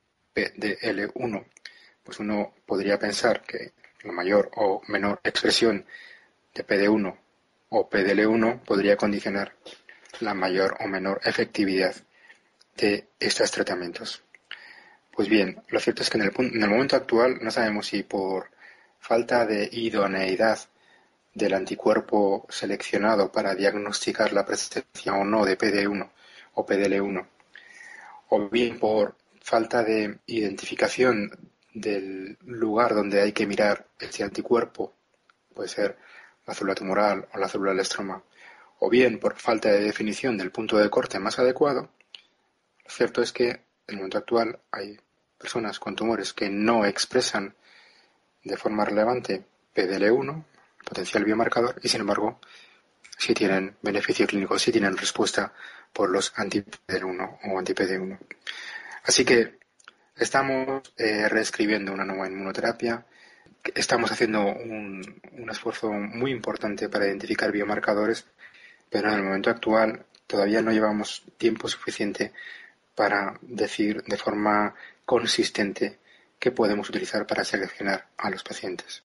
PDL1, pues uno podría pensar que la mayor o menor expresión de PD1 o PDL1 podría condicionar la mayor o menor efectividad de estos tratamientos. Pues bien, lo cierto es que en el momento actual no sabemos si por falta de idoneidad del anticuerpo seleccionado para diagnosticar la presencia o no de PD1 o PDL1, o bien por falta de identificación del lugar donde hay que mirar este anticuerpo, puede ser la célula tumoral o la célula del estroma, o bien por falta de definición del punto de corte más adecuado, lo cierto es que en el momento actual hay personas con tumores que no expresan de forma relevante PDL1, potencial biomarcador, y sin embargo sí tienen beneficio clínico, sí tienen respuesta por los anti-PDL1 o anti-PD1. Así que estamos reescribiendo una nueva inmunoterapia, estamos haciendo un esfuerzo muy importante para identificar biomarcadores, pero en el momento actual todavía no llevamos tiempo suficiente para decir de forma consistente qué podemos utilizar para seleccionar a los pacientes.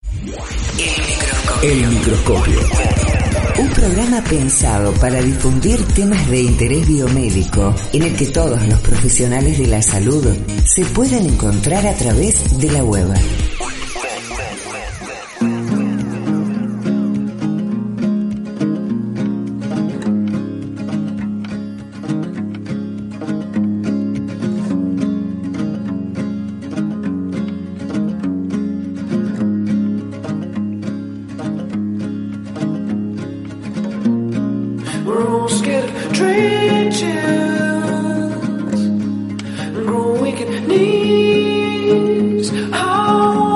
El microscopio. Un programa pensado para difundir temas de interés biomédico en el que todos los profesionales de la salud se puedan encontrar a través de la web. Knees, oh.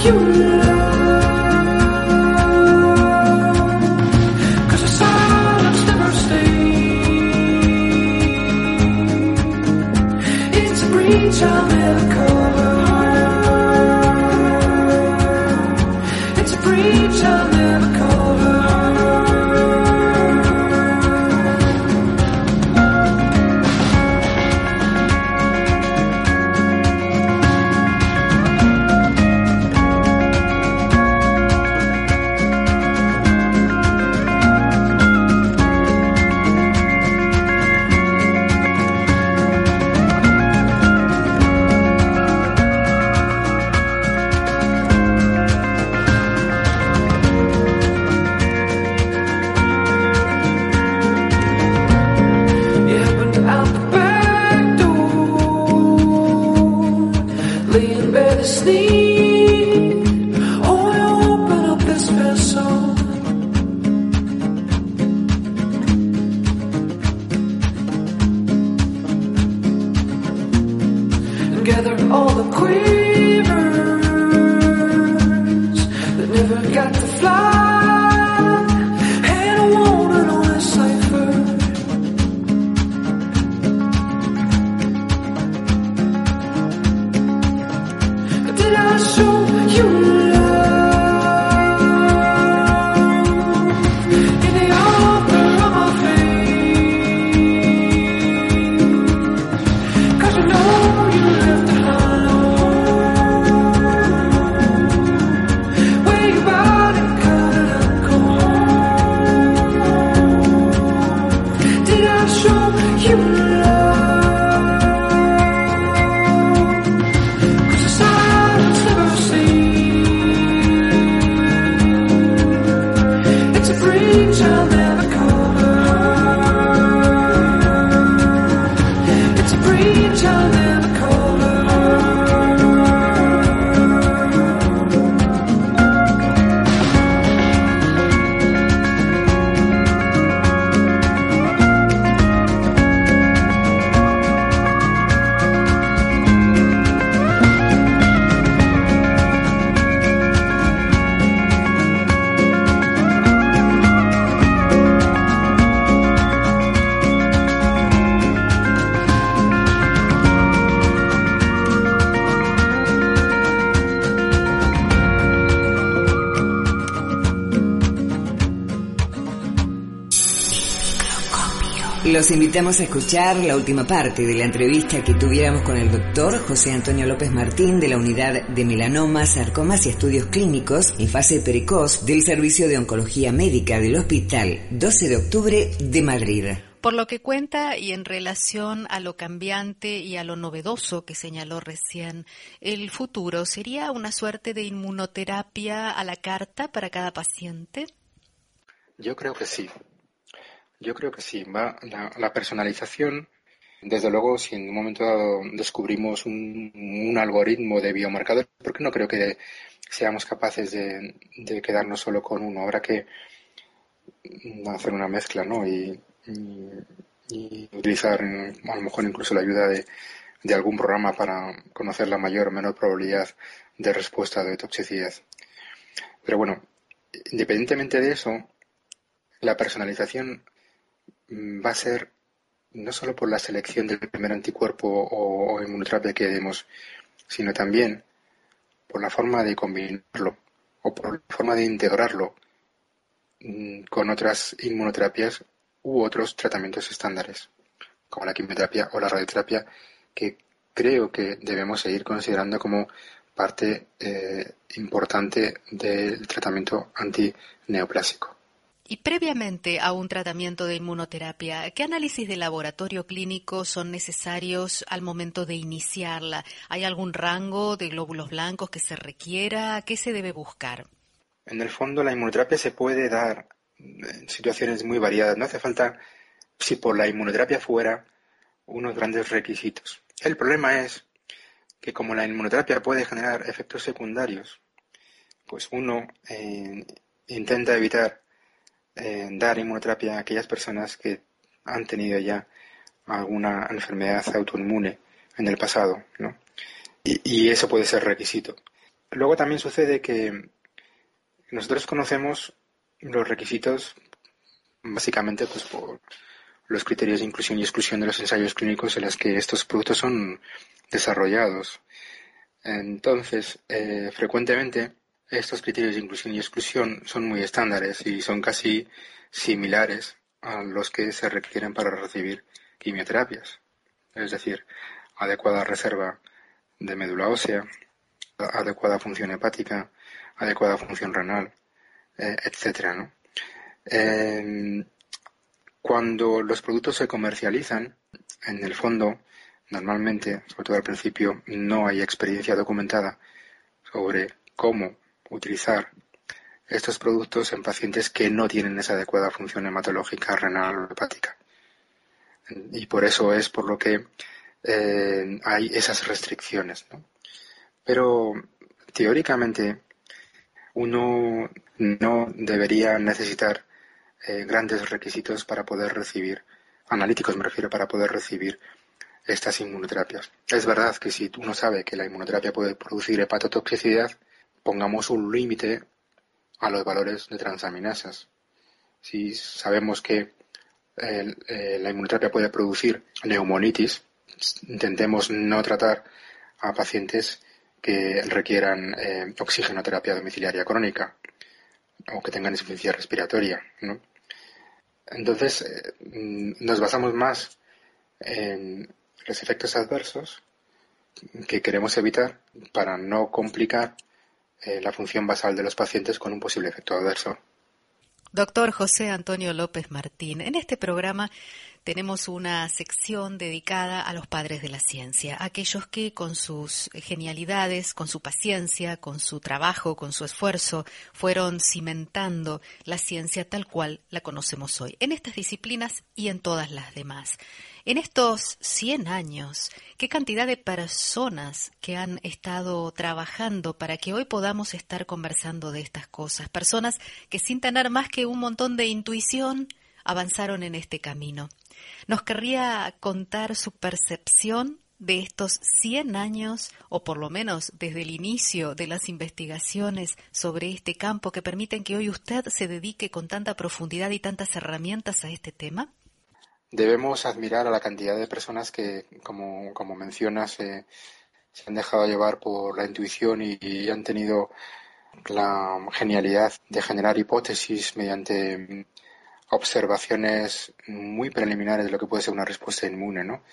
you love, 'cause the silence never stays. It's a breach I'll never cover. It's a breach I'll never cover. Los invitamos a escuchar la última parte de la entrevista que tuviéramos con el doctor José Antonio López Martín de la Unidad de Melanomas, Sarcomas y Estudios Clínicos en fase precoz del Servicio de Oncología Médica del Hospital 12 de Octubre de Madrid. Por lo que cuenta y en relación a lo cambiante y a lo novedoso que señaló recién, ¿el futuro sería una suerte de inmunoterapia a la carta para cada paciente? Yo creo que sí. La personalización, desde luego, si en un momento dado descubrimos un algoritmo de biomarcadores, porque no creo que seamos capaces de quedarnos solo con uno. Habrá que hacer una mezcla, ¿no? Y utilizar a lo mejor incluso la ayuda de algún programa para conocer la mayor o menor probabilidad de respuesta de toxicidad. Pero bueno, independientemente de eso, la personalización va a ser no solo por la selección del primer anticuerpo o inmunoterapia que demos, sino también por la forma de combinarlo o por la forma de integrarlo con otras inmunoterapias u otros tratamientos estándares, como la quimioterapia o la radioterapia, que creo que debemos seguir considerando como parte importante del tratamiento antineoplásico. Y previamente a un tratamiento de inmunoterapia, ¿qué análisis de laboratorio clínico son necesarios al momento de iniciarla? ¿Hay algún rango de glóbulos blancos que se requiera? ¿Qué se debe buscar? En el fondo, la inmunoterapia se puede dar en situaciones muy variadas. No hace falta, si por la inmunoterapia fuera, unos grandes requisitos. El problema es que como la inmunoterapia puede generar efectos secundarios, pues uno intenta evitar dar inmunoterapia a aquellas personas que han tenido ya alguna enfermedad autoinmune en el pasado, ¿no? Y eso puede ser requisito. Luego también sucede que nosotros conocemos los requisitos básicamente pues por los criterios de inclusión y exclusión de los ensayos clínicos en los que estos productos son desarrollados. Entonces, frecuentemente estos criterios de inclusión y exclusión son muy estándares y son casi similares a los que se requieren para recibir quimioterapias. Es decir, adecuada reserva de médula ósea, adecuada función hepática, adecuada función renal, etcétera, ¿no? Cuando los productos se comercializan, en el fondo, normalmente, sobre todo al principio, no hay experiencia documentada sobre cómo utilizar estos productos en pacientes que no tienen esa adecuada función hematológica, renal o hepática. Y por eso es por lo que hay esas restricciones, ¿no? Pero teóricamente uno no debería necesitar grandes requisitos para poder recibir, analíticos me refiero, para poder recibir estas inmunoterapias. Es verdad que si uno sabe que la inmunoterapia puede producir hepatotoxicidad, pongamos un límite a los valores de transaminasas. Si sabemos que la inmunoterapia puede producir neumonitis, intentemos no tratar a pacientes que requieran oxigenoterapia domiciliaria crónica o que tengan insuficiencia respiratoria, ¿no? Entonces, nos basamos más en los efectos adversos que queremos evitar para no complicar la función basal de los pacientes con un posible efecto adverso. Doctor José Antonio López Martín, en este programa tenemos una sección dedicada a los padres de la ciencia, aquellos que con sus genialidades, con su paciencia, con su trabajo, con su esfuerzo, fueron cimentando la ciencia tal cual la conocemos hoy, en estas disciplinas y en todas las demás. En estos 100 años, ¿qué cantidad de personas que han estado trabajando para que hoy podamos estar conversando de estas cosas? Personas que sin tener más que un montón de intuición avanzaron en este camino. ¿Nos querría contar su percepción de estos 100 años, o por lo menos desde el inicio de las investigaciones sobre este campo que permiten que hoy usted se dedique con tanta profundidad y tantas herramientas a este tema? Debemos admirar a la cantidad de personas que, como mencionas, se han dejado llevar por la intuición y han tenido la genialidad de generar hipótesis mediante observaciones muy preliminares de lo que puede ser una respuesta inmune, ¿no?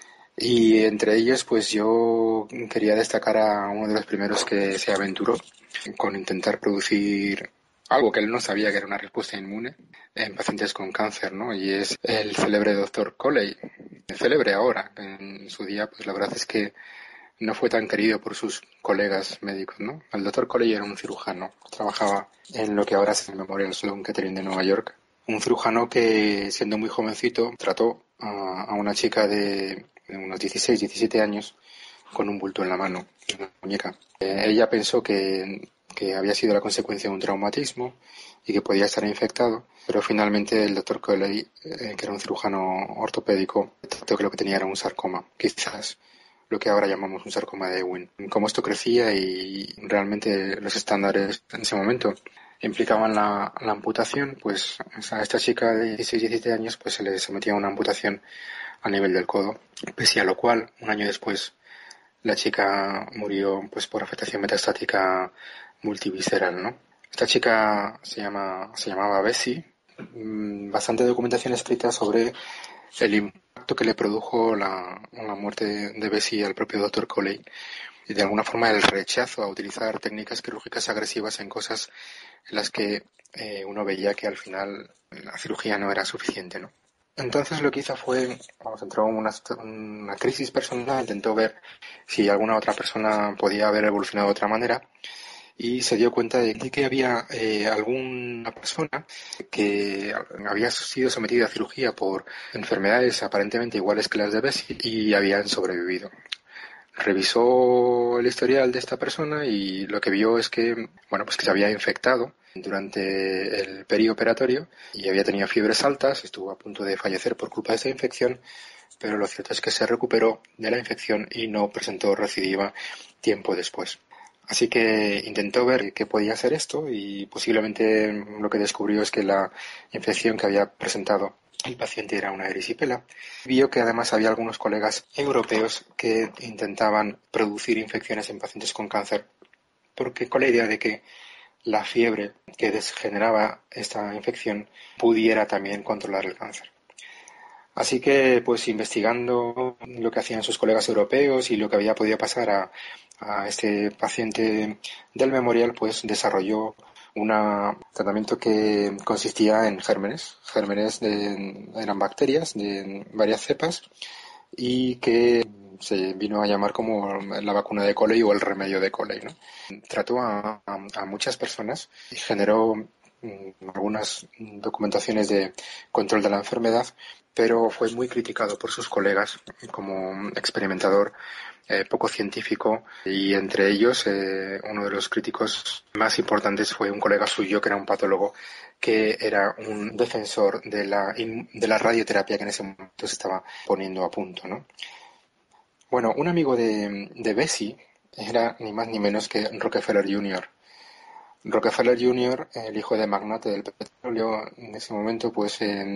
Y entre ellos, pues yo quería destacar a uno de los primeros que se aventuró con intentar producir algo que él no sabía que era una respuesta inmune en pacientes con cáncer, ¿no? Y es el célebre doctor Coley, célebre ahora. En su día, pues la verdad es que no fue tan querido por sus colegas médicos, ¿no? El doctor Coley era un cirujano, trabajaba en lo que ahora es el Memorial Sloan Kettering de Nueva York. Un cirujano que, siendo muy jovencito, trató a una chica de unos 16, 17 años con un bulto en la mano, en la muñeca. Ella pensó que había sido la consecuencia de un traumatismo y que podía estar infectado, pero finalmente el doctor Coley, que era un cirujano ortopédico, detectó que lo que tenía era un sarcoma, quizás lo que ahora llamamos un sarcoma de Ewing. Como esto crecía y realmente los estándares en ese momento implicaban la amputación, pues a esta chica de 16-17 años pues se le sometía a una amputación a nivel del codo, pese a lo cual, un año después, la chica murió pues por afectación metastática multivisceral, ¿no? Esta chica se llamaba Bessie. Bastante documentación escrita sobre el impacto que le produjo la muerte de Bessie al propio Dr. Coley y de alguna forma el rechazo a utilizar técnicas quirúrgicas agresivas en cosas en las que uno veía que al final la cirugía no era suficiente, ¿no? Entonces lo que hizo fue, entró en una crisis personal, intentó ver si alguna otra persona podía haber evolucionado de otra manera y se dio cuenta de que había alguna persona que había sido sometida a cirugía por enfermedades aparentemente iguales que las de Bessie y habían sobrevivido. Revisó el historial de esta persona y lo que vio es que, pues que se había infectado durante el perioperatorio y había tenido fiebres altas, estuvo a punto de fallecer por culpa de esa infección, pero lo cierto es que se recuperó de la infección y no presentó recidiva tiempo después. Así que intentó ver qué podía ser esto y posiblemente lo que descubrió es que la infección que había presentado el paciente era una erisipela. Vio que además había algunos colegas europeos que intentaban producir infecciones en pacientes con cáncer, porque con la idea de que la fiebre que generaba esta infección pudiera también controlar el cáncer. Así que, pues investigando lo que hacían sus colegas europeos y lo que había podido pasar a este paciente del Memorial, pues desarrolló un tratamiento que consistía en gérmenes. Eran bacterias de varias cepas y que se vino a llamar como la vacuna de Coley o el remedio de Coley, ¿no? Trató a muchas personas y generó algunas documentaciones de control de la enfermedad, pero fue muy criticado por sus colegas como experimentador poco científico, y entre ellos uno de los críticos más importantes fue un colega suyo que era un patólogo, que era un defensor de la radioterapia que en ese momento se estaba poniendo a punto, ¿no? Bueno, un amigo de Bessie era ni más ni menos que Rockefeller Jr. Rockefeller Jr., el hijo de magnate del petróleo, en ese momento pues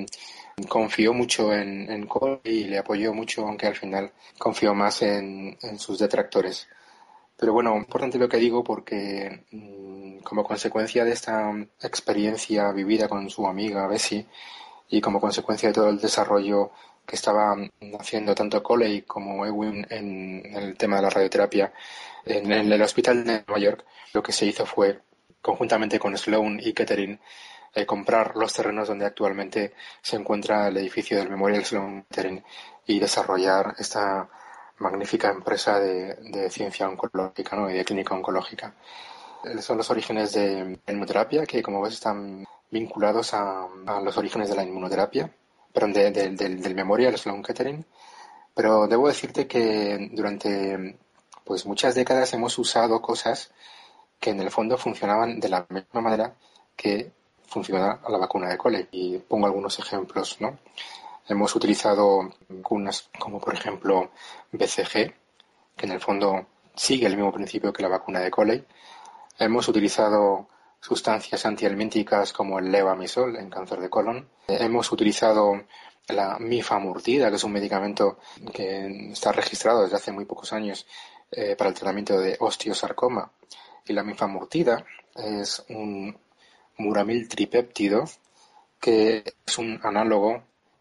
confió mucho en Coley y le apoyó mucho, aunque al final confió más en sus detractores. Pero bueno, importante lo que digo porque como consecuencia de esta experiencia vivida con su amiga Bessie y como consecuencia de todo el desarrollo que estaba haciendo tanto Coley como Ewing en el tema de la radioterapia en el hospital de Nueva York, lo que se hizo fue, conjuntamente con Sloan y Kettering, comprar los terrenos donde actualmente se encuentra el edificio del Memorial Sloan Kettering y desarrollar esta magnífica empresa de ciencia oncológica, ¿no? Y de clínica oncológica. Son los orígenes de la inmunoterapia, que como ves están vinculados a los orígenes de la inmunoterapia, perdón, del Memorial Sloan Kettering. Pero debo decirte que durante pues muchas décadas hemos usado cosas que en el fondo funcionaban de la misma manera que funciona la vacuna de Coley. Y pongo algunos ejemplos, ¿no? Hemos utilizado vacunas como por ejemplo BCG, que en el fondo sigue el mismo principio que la vacuna de Coley. Hemos utilizado sustancias antihelmínticas como el levamisol en cáncer de colon. Hemos utilizado la mifamurtida, que es un medicamento que está registrado desde hace muy pocos años para el tratamiento de osteosarcoma. Y la mifamurtida es un muramil tripéptido que es un análogo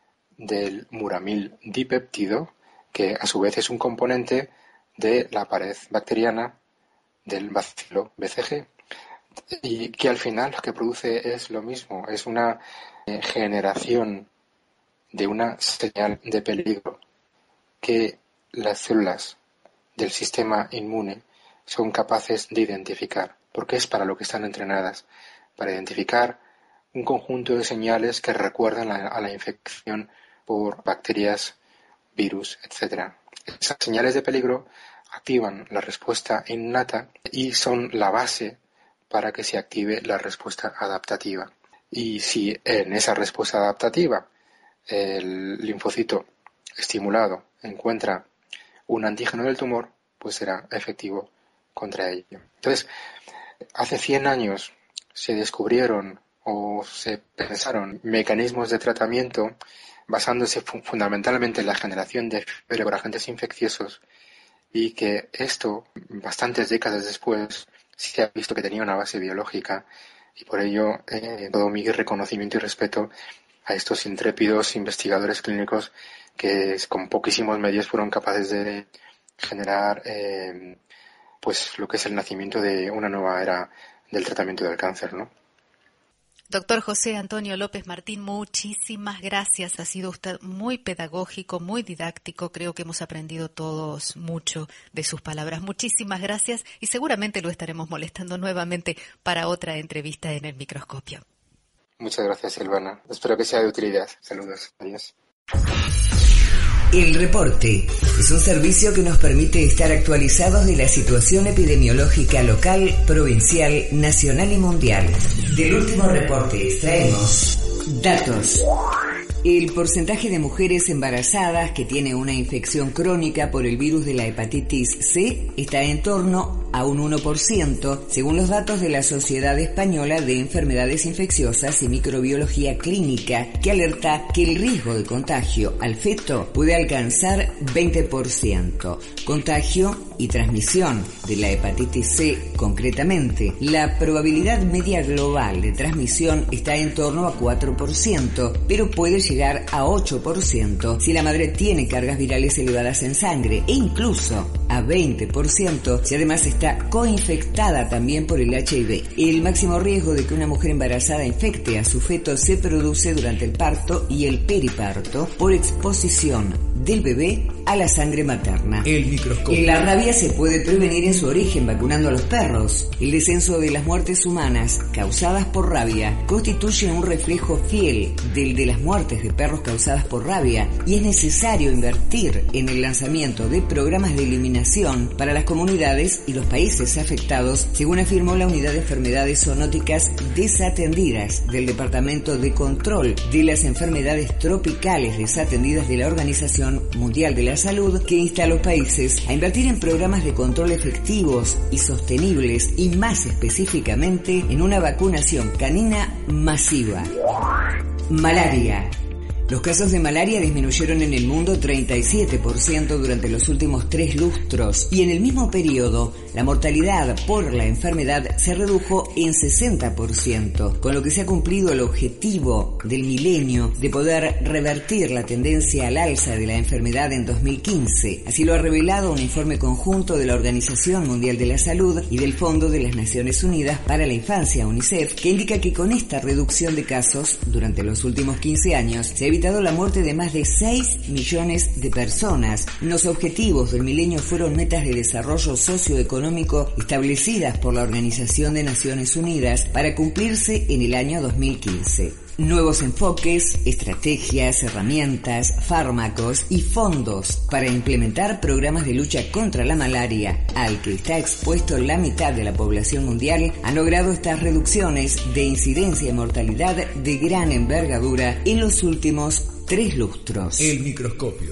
del muramil dipéptido, que a su vez es un componente de la pared bacteriana del bacilo BCG, y que al final lo que produce es lo mismo, es una generación de una señal de peligro que las células del sistema inmune son capaces de identificar, porque es para lo que están entrenadas, para identificar un conjunto de señales que recuerdan a la infección por bacterias, virus, etc. Esas señales de peligro activan la respuesta innata y son la base para que se active la respuesta adaptativa. Y si en esa respuesta adaptativa el linfocito estimulado encuentra un antígeno del tumor, pues será efectivo contra ello. Entonces, hace 100 años se descubrieron o se pensaron mecanismos de tratamiento basándose fundamentalmente en la generación de fiebre por agentes infecciosos, y que esto, bastantes décadas después, se ha visto que tenía una base biológica, y por ello todo mi reconocimiento y respeto a estos intrépidos investigadores clínicos que con poquísimos medios fueron capaces de generar pues lo que es el nacimiento de una nueva era del tratamiento del cáncer, ¿no? Doctor José Antonio López Martín, muchísimas gracias. Ha sido usted muy pedagógico, muy didáctico. Creo que hemos aprendido todos mucho de sus palabras. Muchísimas gracias y seguramente lo estaremos molestando nuevamente para otra entrevista en el microscopio. Muchas gracias, Silvana. Espero que sea de utilidad. Saludos. Adiós. El Reporte es un servicio que nos permite estar actualizados de la situación epidemiológica local, provincial, nacional y mundial. Del último reporte extraemos datos. El porcentaje de mujeres embarazadas que tienen una infección crónica por el virus de la hepatitis C está en torno a un 1%, según los datos de la Sociedad Española de Enfermedades Infecciosas y Microbiología Clínica, que alerta que el riesgo de contagio al feto puede alcanzar 20%. Contagio y transmisión de la hepatitis C concretamente. La probabilidad media global de transmisión está en torno a 4%, pero puede llegar a 8% si la madre tiene cargas virales elevadas en sangre, e incluso a 20% si además está coinfectada también por el HIV. El máximo riesgo de que una mujer embarazada infecte a su feto se produce durante el parto y el periparto por exposición del bebé a la sangre materna. El microscopio. La rabia se puede prevenir en su origen vacunando a los perros. El descenso de las muertes humanas causadas por rabia constituye un reflejo fiel del de las muertes de perros causadas por rabia, y es necesario invertir en el lanzamiento de programas de eliminación para las comunidades y los países afectados, según afirmó la Unidad de Enfermedades Zoonóticas Desatendidas del Departamento de Control de las Enfermedades Tropicales Desatendidas de la Organización Mundial de la Salud, que insta a los países a invertir en programas de control efectivos y sostenibles, y más específicamente en una vacunación canina masiva. Malaria. Los casos de malaria disminuyeron en el mundo 37% durante los últimos 3 lustros, y en el mismo periodo la mortalidad por la enfermedad se redujo en 60%, con lo que se ha cumplido el objetivo del milenio de poder revertir la tendencia al alza de la enfermedad en 2015. Así lo ha revelado un informe conjunto de la Organización Mundial de la Salud y del Fondo de las Naciones Unidas para la Infancia, UNICEF, que indica que con esta reducción de casos durante los últimos 15 años se ha evitado la muerte de más de 6 millones de personas. Los objetivos del milenio fueron metas de desarrollo socioeconómico establecidas por la Organización de Naciones Unidas para cumplirse en el año 2015. Nuevos enfoques, estrategias, herramientas, fármacos y fondos para implementar programas de lucha contra la malaria, al que está expuesto la mitad de la población mundial, han logrado estas reducciones de incidencia y mortalidad de gran envergadura en los últimos 3 lustros. El microscopio.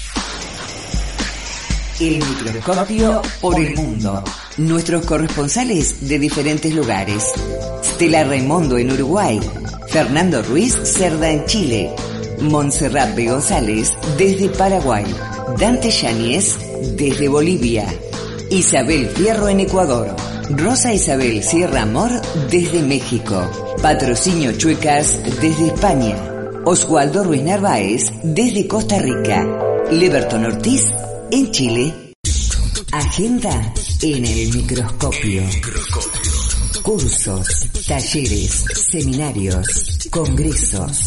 El microscopio por el mundo. Nuestros corresponsales de diferentes lugares. Stella Raimondo en Uruguay, Fernando Ruiz Cerda en Chile, Montserrat B. González desde Paraguay, Dante Yáñez desde Bolivia, Isabel Fierro en Ecuador, Rosa Isabel Sierra Amor desde México, Patrocinio Chuecas desde España, Oswaldo Ruiz Narváez desde Costa Rica, Leberton Ortiz en Chile. Agenda en el microscopio. Cursos, talleres, seminarios, congresos.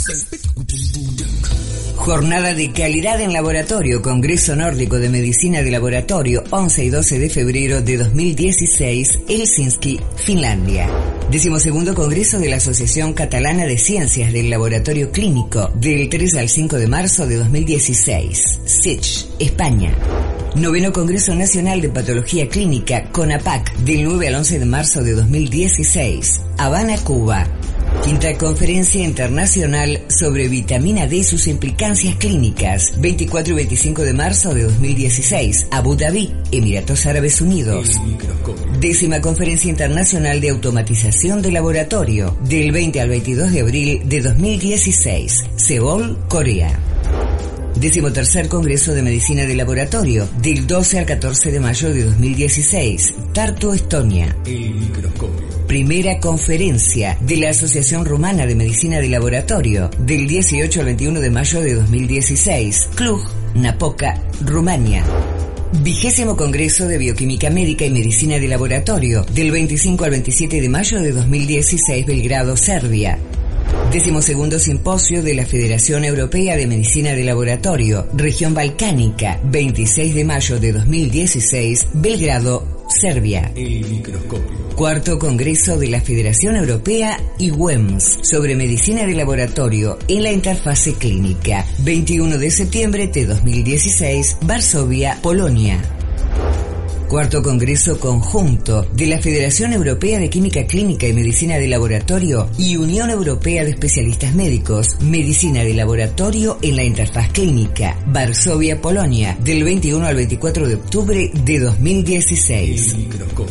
Jornada de calidad en laboratorio, Congreso Nórdico de Medicina de Laboratorio, 11 y 12 de febrero de 2016, Helsinki, Finlandia. 12º Congreso de la Asociación Catalana de Ciencias del Laboratorio Clínico, del 3 al 5 de marzo de 2016, Sitges, España. 9º Congreso Nacional de Patología Clínica, CONAPAC, del 9 al 11 de marzo de 2016, Habana, Cuba. 5ª Conferencia Internacional sobre Vitamina D y sus implicancias clínicas, 24 y 25 de marzo de 2016, Abu Dhabi, Emiratos Árabes Unidos. 10ª Conferencia Internacional de Automatización de Laboratorio, del 20 al 22 de abril de 2016, Seúl, Corea. 13º Congreso de Medicina de Laboratorio, del 12 al 14 de mayo de 2016, Tartu, Estonia. El microscopio. Primera Conferencia de la Asociación Rumana de Medicina de Laboratorio, del 18 al 21 de mayo de 2016, Cluj, Napoca, Rumania. 20º Congreso de Bioquímica Médica y Medicina de Laboratorio, del 25 al 27 de mayo de 2016, Belgrado, Serbia. 12º Simposio de la Federación Europea de Medicina de Laboratorio, Región Balcánica, 26 de mayo de 2016, Belgrado, Serbia. El microscopio. 4º Congreso de la Federación Europea y WEMS sobre Medicina de Laboratorio en la interfase clínica, 21 de septiembre de 2016, Varsovia, Polonia. 4º Congreso Conjunto de la Federación Europea de Química Clínica y Medicina de Laboratorio y Unión Europea de Especialistas Médicos, Medicina de Laboratorio en la Interfaz Clínica, Varsovia, Polonia, del 21 al 24 de octubre de 2016. El microscopio.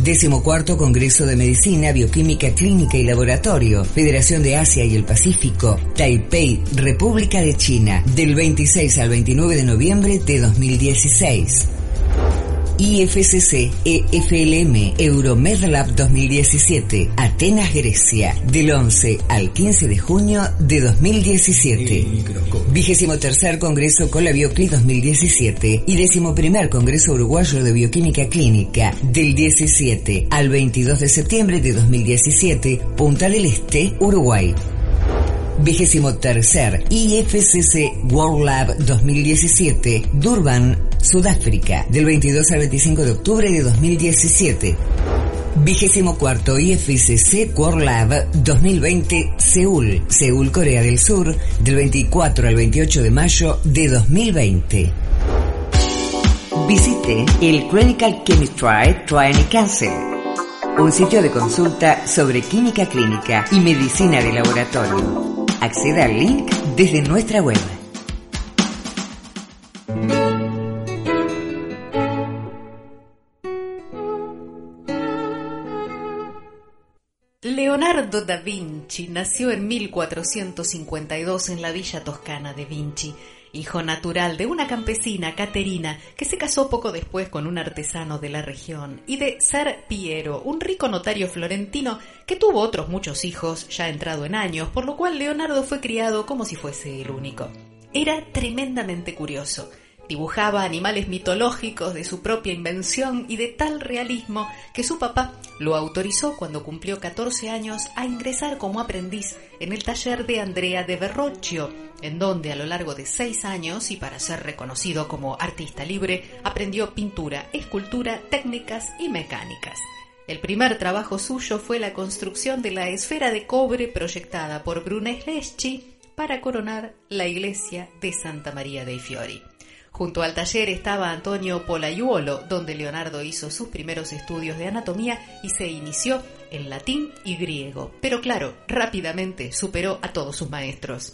14º Congreso de Medicina, Bioquímica Clínica y Laboratorio, Federación de Asia y el Pacífico, Taipei, República de China, del 26 al 29 de noviembre de 2016. IFCC EFLM Euromedlab 2017, Atenas, Grecia, del 11 al 15 de junio de 2017. 23º Congreso Colabiocli 2017 y 11º Congreso Uruguayo de Bioquímica Clínica, del 17 al 22 de septiembre de 2017, Punta del Este, Uruguay. 23º IFCC World Lab 2017, Durban, Sudáfrica, del 22 al 25 de octubre de 2017. 24º IFCC World Lab 2020, Seúl, Seúl, Corea del Sur, del 24 al 28 de mayo de 2020. Visite el Clinical Chemistry Training Council, un sitio de consulta sobre química clínica y medicina de laboratorio. Acceda al link desde nuestra web. Leonardo da Vinci nació en 1452 en la villa toscana de Vinci, hijo natural de una campesina, Caterina, que se casó poco después con un artesano de la región, y de Ser Piero, un rico notario florentino que tuvo otros muchos hijos ya entrado en años, por lo cual Leonardo fue criado como si fuese el único. Era tremendamente curioso. Dibujaba animales mitológicos de su propia invención y de tal realismo que su papá lo autorizó cuando cumplió 14 años a ingresar como aprendiz en el taller de Andrea de Verrocchio, en donde a lo largo de 6 años y para ser reconocido como artista libre, aprendió pintura, escultura, técnicas y mecánicas. El primer trabajo suyo fue la construcción de la esfera de cobre proyectada por Brunelleschi para coronar la iglesia de Santa María dei Fiori. Junto al taller estaba Antonio Pollaiuolo, donde Leonardo hizo sus primeros estudios de anatomía y se inició en latín y griego. Pero claro, rápidamente superó a todos sus maestros.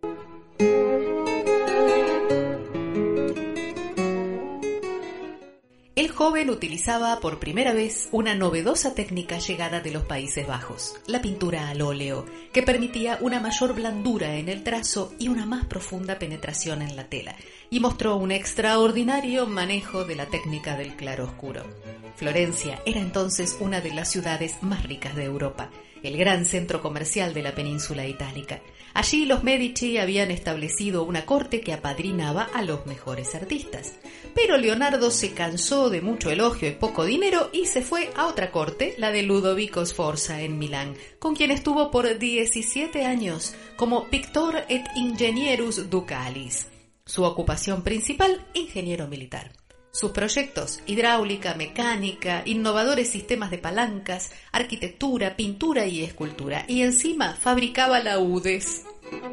El joven utilizaba por primera vez una novedosa técnica llegada de los Países Bajos, la pintura al óleo, que permitía una mayor blandura en el trazo y una más profunda penetración en la tela, y mostró un extraordinario manejo de la técnica del claroscuro. Florencia era entonces una de las ciudades más ricas de Europa, el gran centro comercial de la península itálica. Allí los Medici habían establecido una corte que apadrinaba a los mejores artistas. Pero Leonardo se cansó de mucho elogio y poco dinero y se fue a otra corte, la de Ludovico Sforza en Milán, con quien estuvo por 17 años como Pictor et Ingenierus Ducalis. Su ocupación principal, ingeniero militar. Sus proyectos, hidráulica, mecánica, innovadores sistemas de palancas, arquitectura, pintura y escultura. Y encima fabricaba laúdes.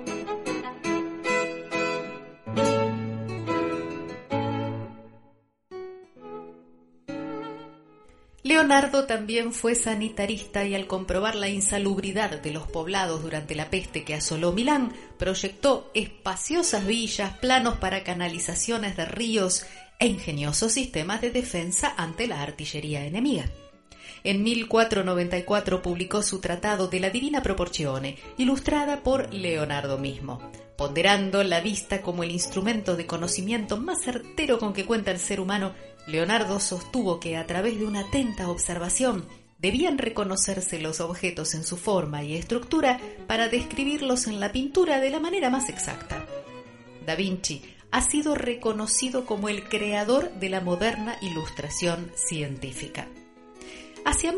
Leonardo también fue sanitarista y al comprobar la insalubridad de los poblados durante la peste que asoló Milán, proyectó espaciosas villas, planos para canalizaciones de ríos e ingeniosos sistemas de defensa ante la artillería enemiga. En 1494 publicó su Tratado de la Divina Proporzione, ilustrada por Leonardo mismo. Ponderando la vista como el instrumento de conocimiento más certero con que cuenta el ser humano, Leonardo sostuvo que a través de una atenta observación debían reconocerse los objetos en su forma y estructura para describirlos en la pintura de la manera más exacta. Da Vinci ha sido reconocido como el creador de la moderna ilustración científica. Hacia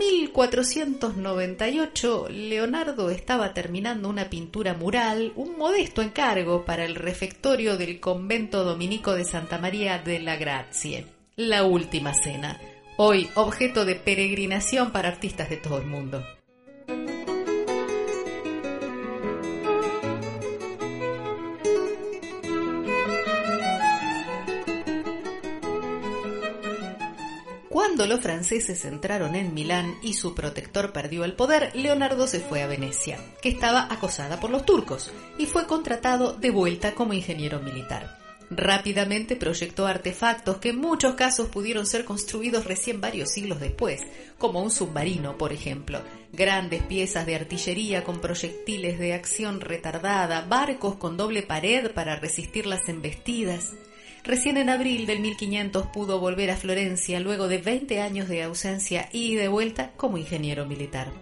1498, Leonardo estaba terminando una pintura mural, un modesto encargo para el refectorio del convento dominico de Santa María delle Grazie, la Última Cena, hoy objeto de peregrinación para artistas de todo el mundo. Cuando los franceses entraron en Milán y su protector perdió el poder, Leonardo se fue a Venecia, que estaba acosada por los turcos, y fue contratado de vuelta como ingeniero militar. Rápidamente proyectó artefactos que en muchos casos pudieron ser construidos recién varios siglos después, como un submarino, por ejemplo, grandes piezas de artillería con proyectiles de acción retardada, barcos con doble pared para resistir las embestidas. Recién en abril del 1500 pudo volver a Florencia luego de 20 años de ausencia y de vuelta como ingeniero militar.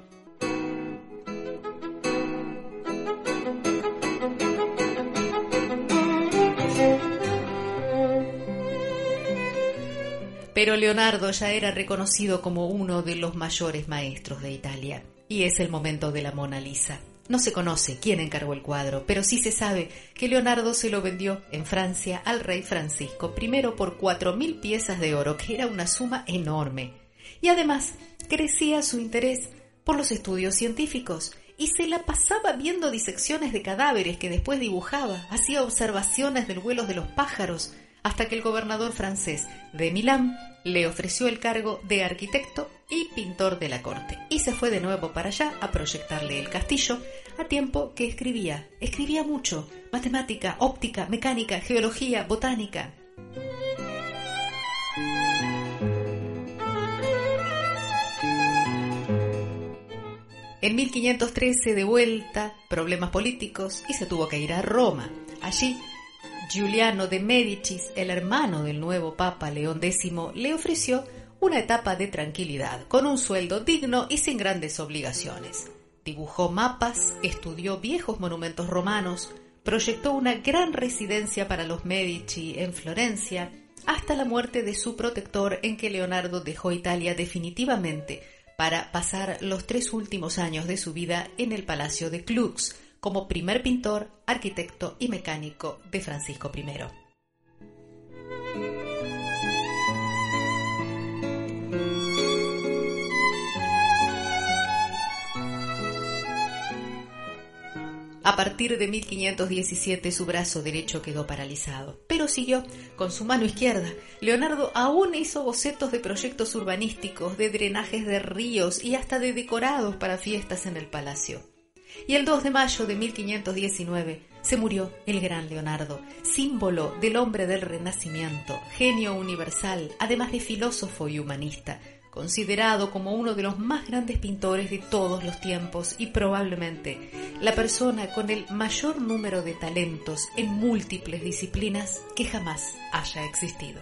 Pero Leonardo ya era reconocido como uno de los mayores maestros de Italia. Y es el momento de la Mona Lisa. No se conoce quién encargó el cuadro, pero sí se sabe que Leonardo se lo vendió en Francia al rey Francisco I por 4.000 piezas de oro, que era una suma enorme. Y además crecía su interés por los estudios científicos y se la pasaba viendo disecciones de cadáveres que después dibujaba, hacía observaciones del vuelo de los pájaros, hasta que el gobernador francés de Milán le ofreció el cargo de arquitecto y pintor de la corte, y se fue de nuevo para allá a proyectarle el castillo, a tiempo que escribía mucho, matemática, óptica, mecánica, geología, botánica. En 1513, de vuelta, problemas políticos, y se tuvo que ir a Roma. Allí, Giuliano de Médicis, el hermano del nuevo Papa León X, le ofreció una etapa de tranquilidad, con un sueldo digno y sin grandes obligaciones. Dibujó mapas, estudió viejos monumentos romanos, proyectó una gran residencia para los Medici en Florencia, hasta la muerte de su protector, en que Leonardo dejó Italia definitivamente para pasar los 3 últimos años de su vida en el Palacio de Clux, como primer pintor, arquitecto y mecánico de Francisco I. A partir de 1517 su brazo derecho quedó paralizado, pero siguió con su mano izquierda. Leonardo aún hizo bocetos de proyectos urbanísticos, de drenajes de ríos y hasta de decorados para fiestas en el palacio. Y el 2 de mayo de 1519 se murió el gran Leonardo, símbolo del hombre del Renacimiento, genio universal, además de filósofo y humanista, considerado como uno de los más grandes pintores de todos los tiempos y probablemente la persona con el mayor número de talentos en múltiples disciplinas que jamás haya existido.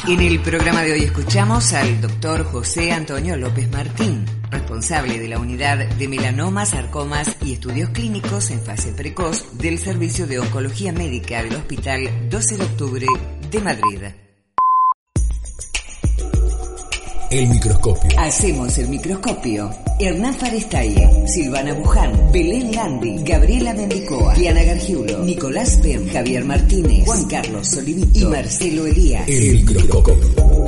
En el programa de hoy escuchamos al doctor José Antonio López Martín, responsable de la unidad de melanomas, sarcomas y estudios clínicos en fase precoz del Servicio de Oncología Médica del Hospital 12 de Octubre de Madrid. El microscopio. Hacemos el microscopio. Hernán Farestaye, Silvana Buján, Belén Landi, Gabriela Mendicoa, Diana Gargiulo, Nicolás Pem, Javier Martínez, Juan Carlos Solivito y Marcelo Elías. El microscopio.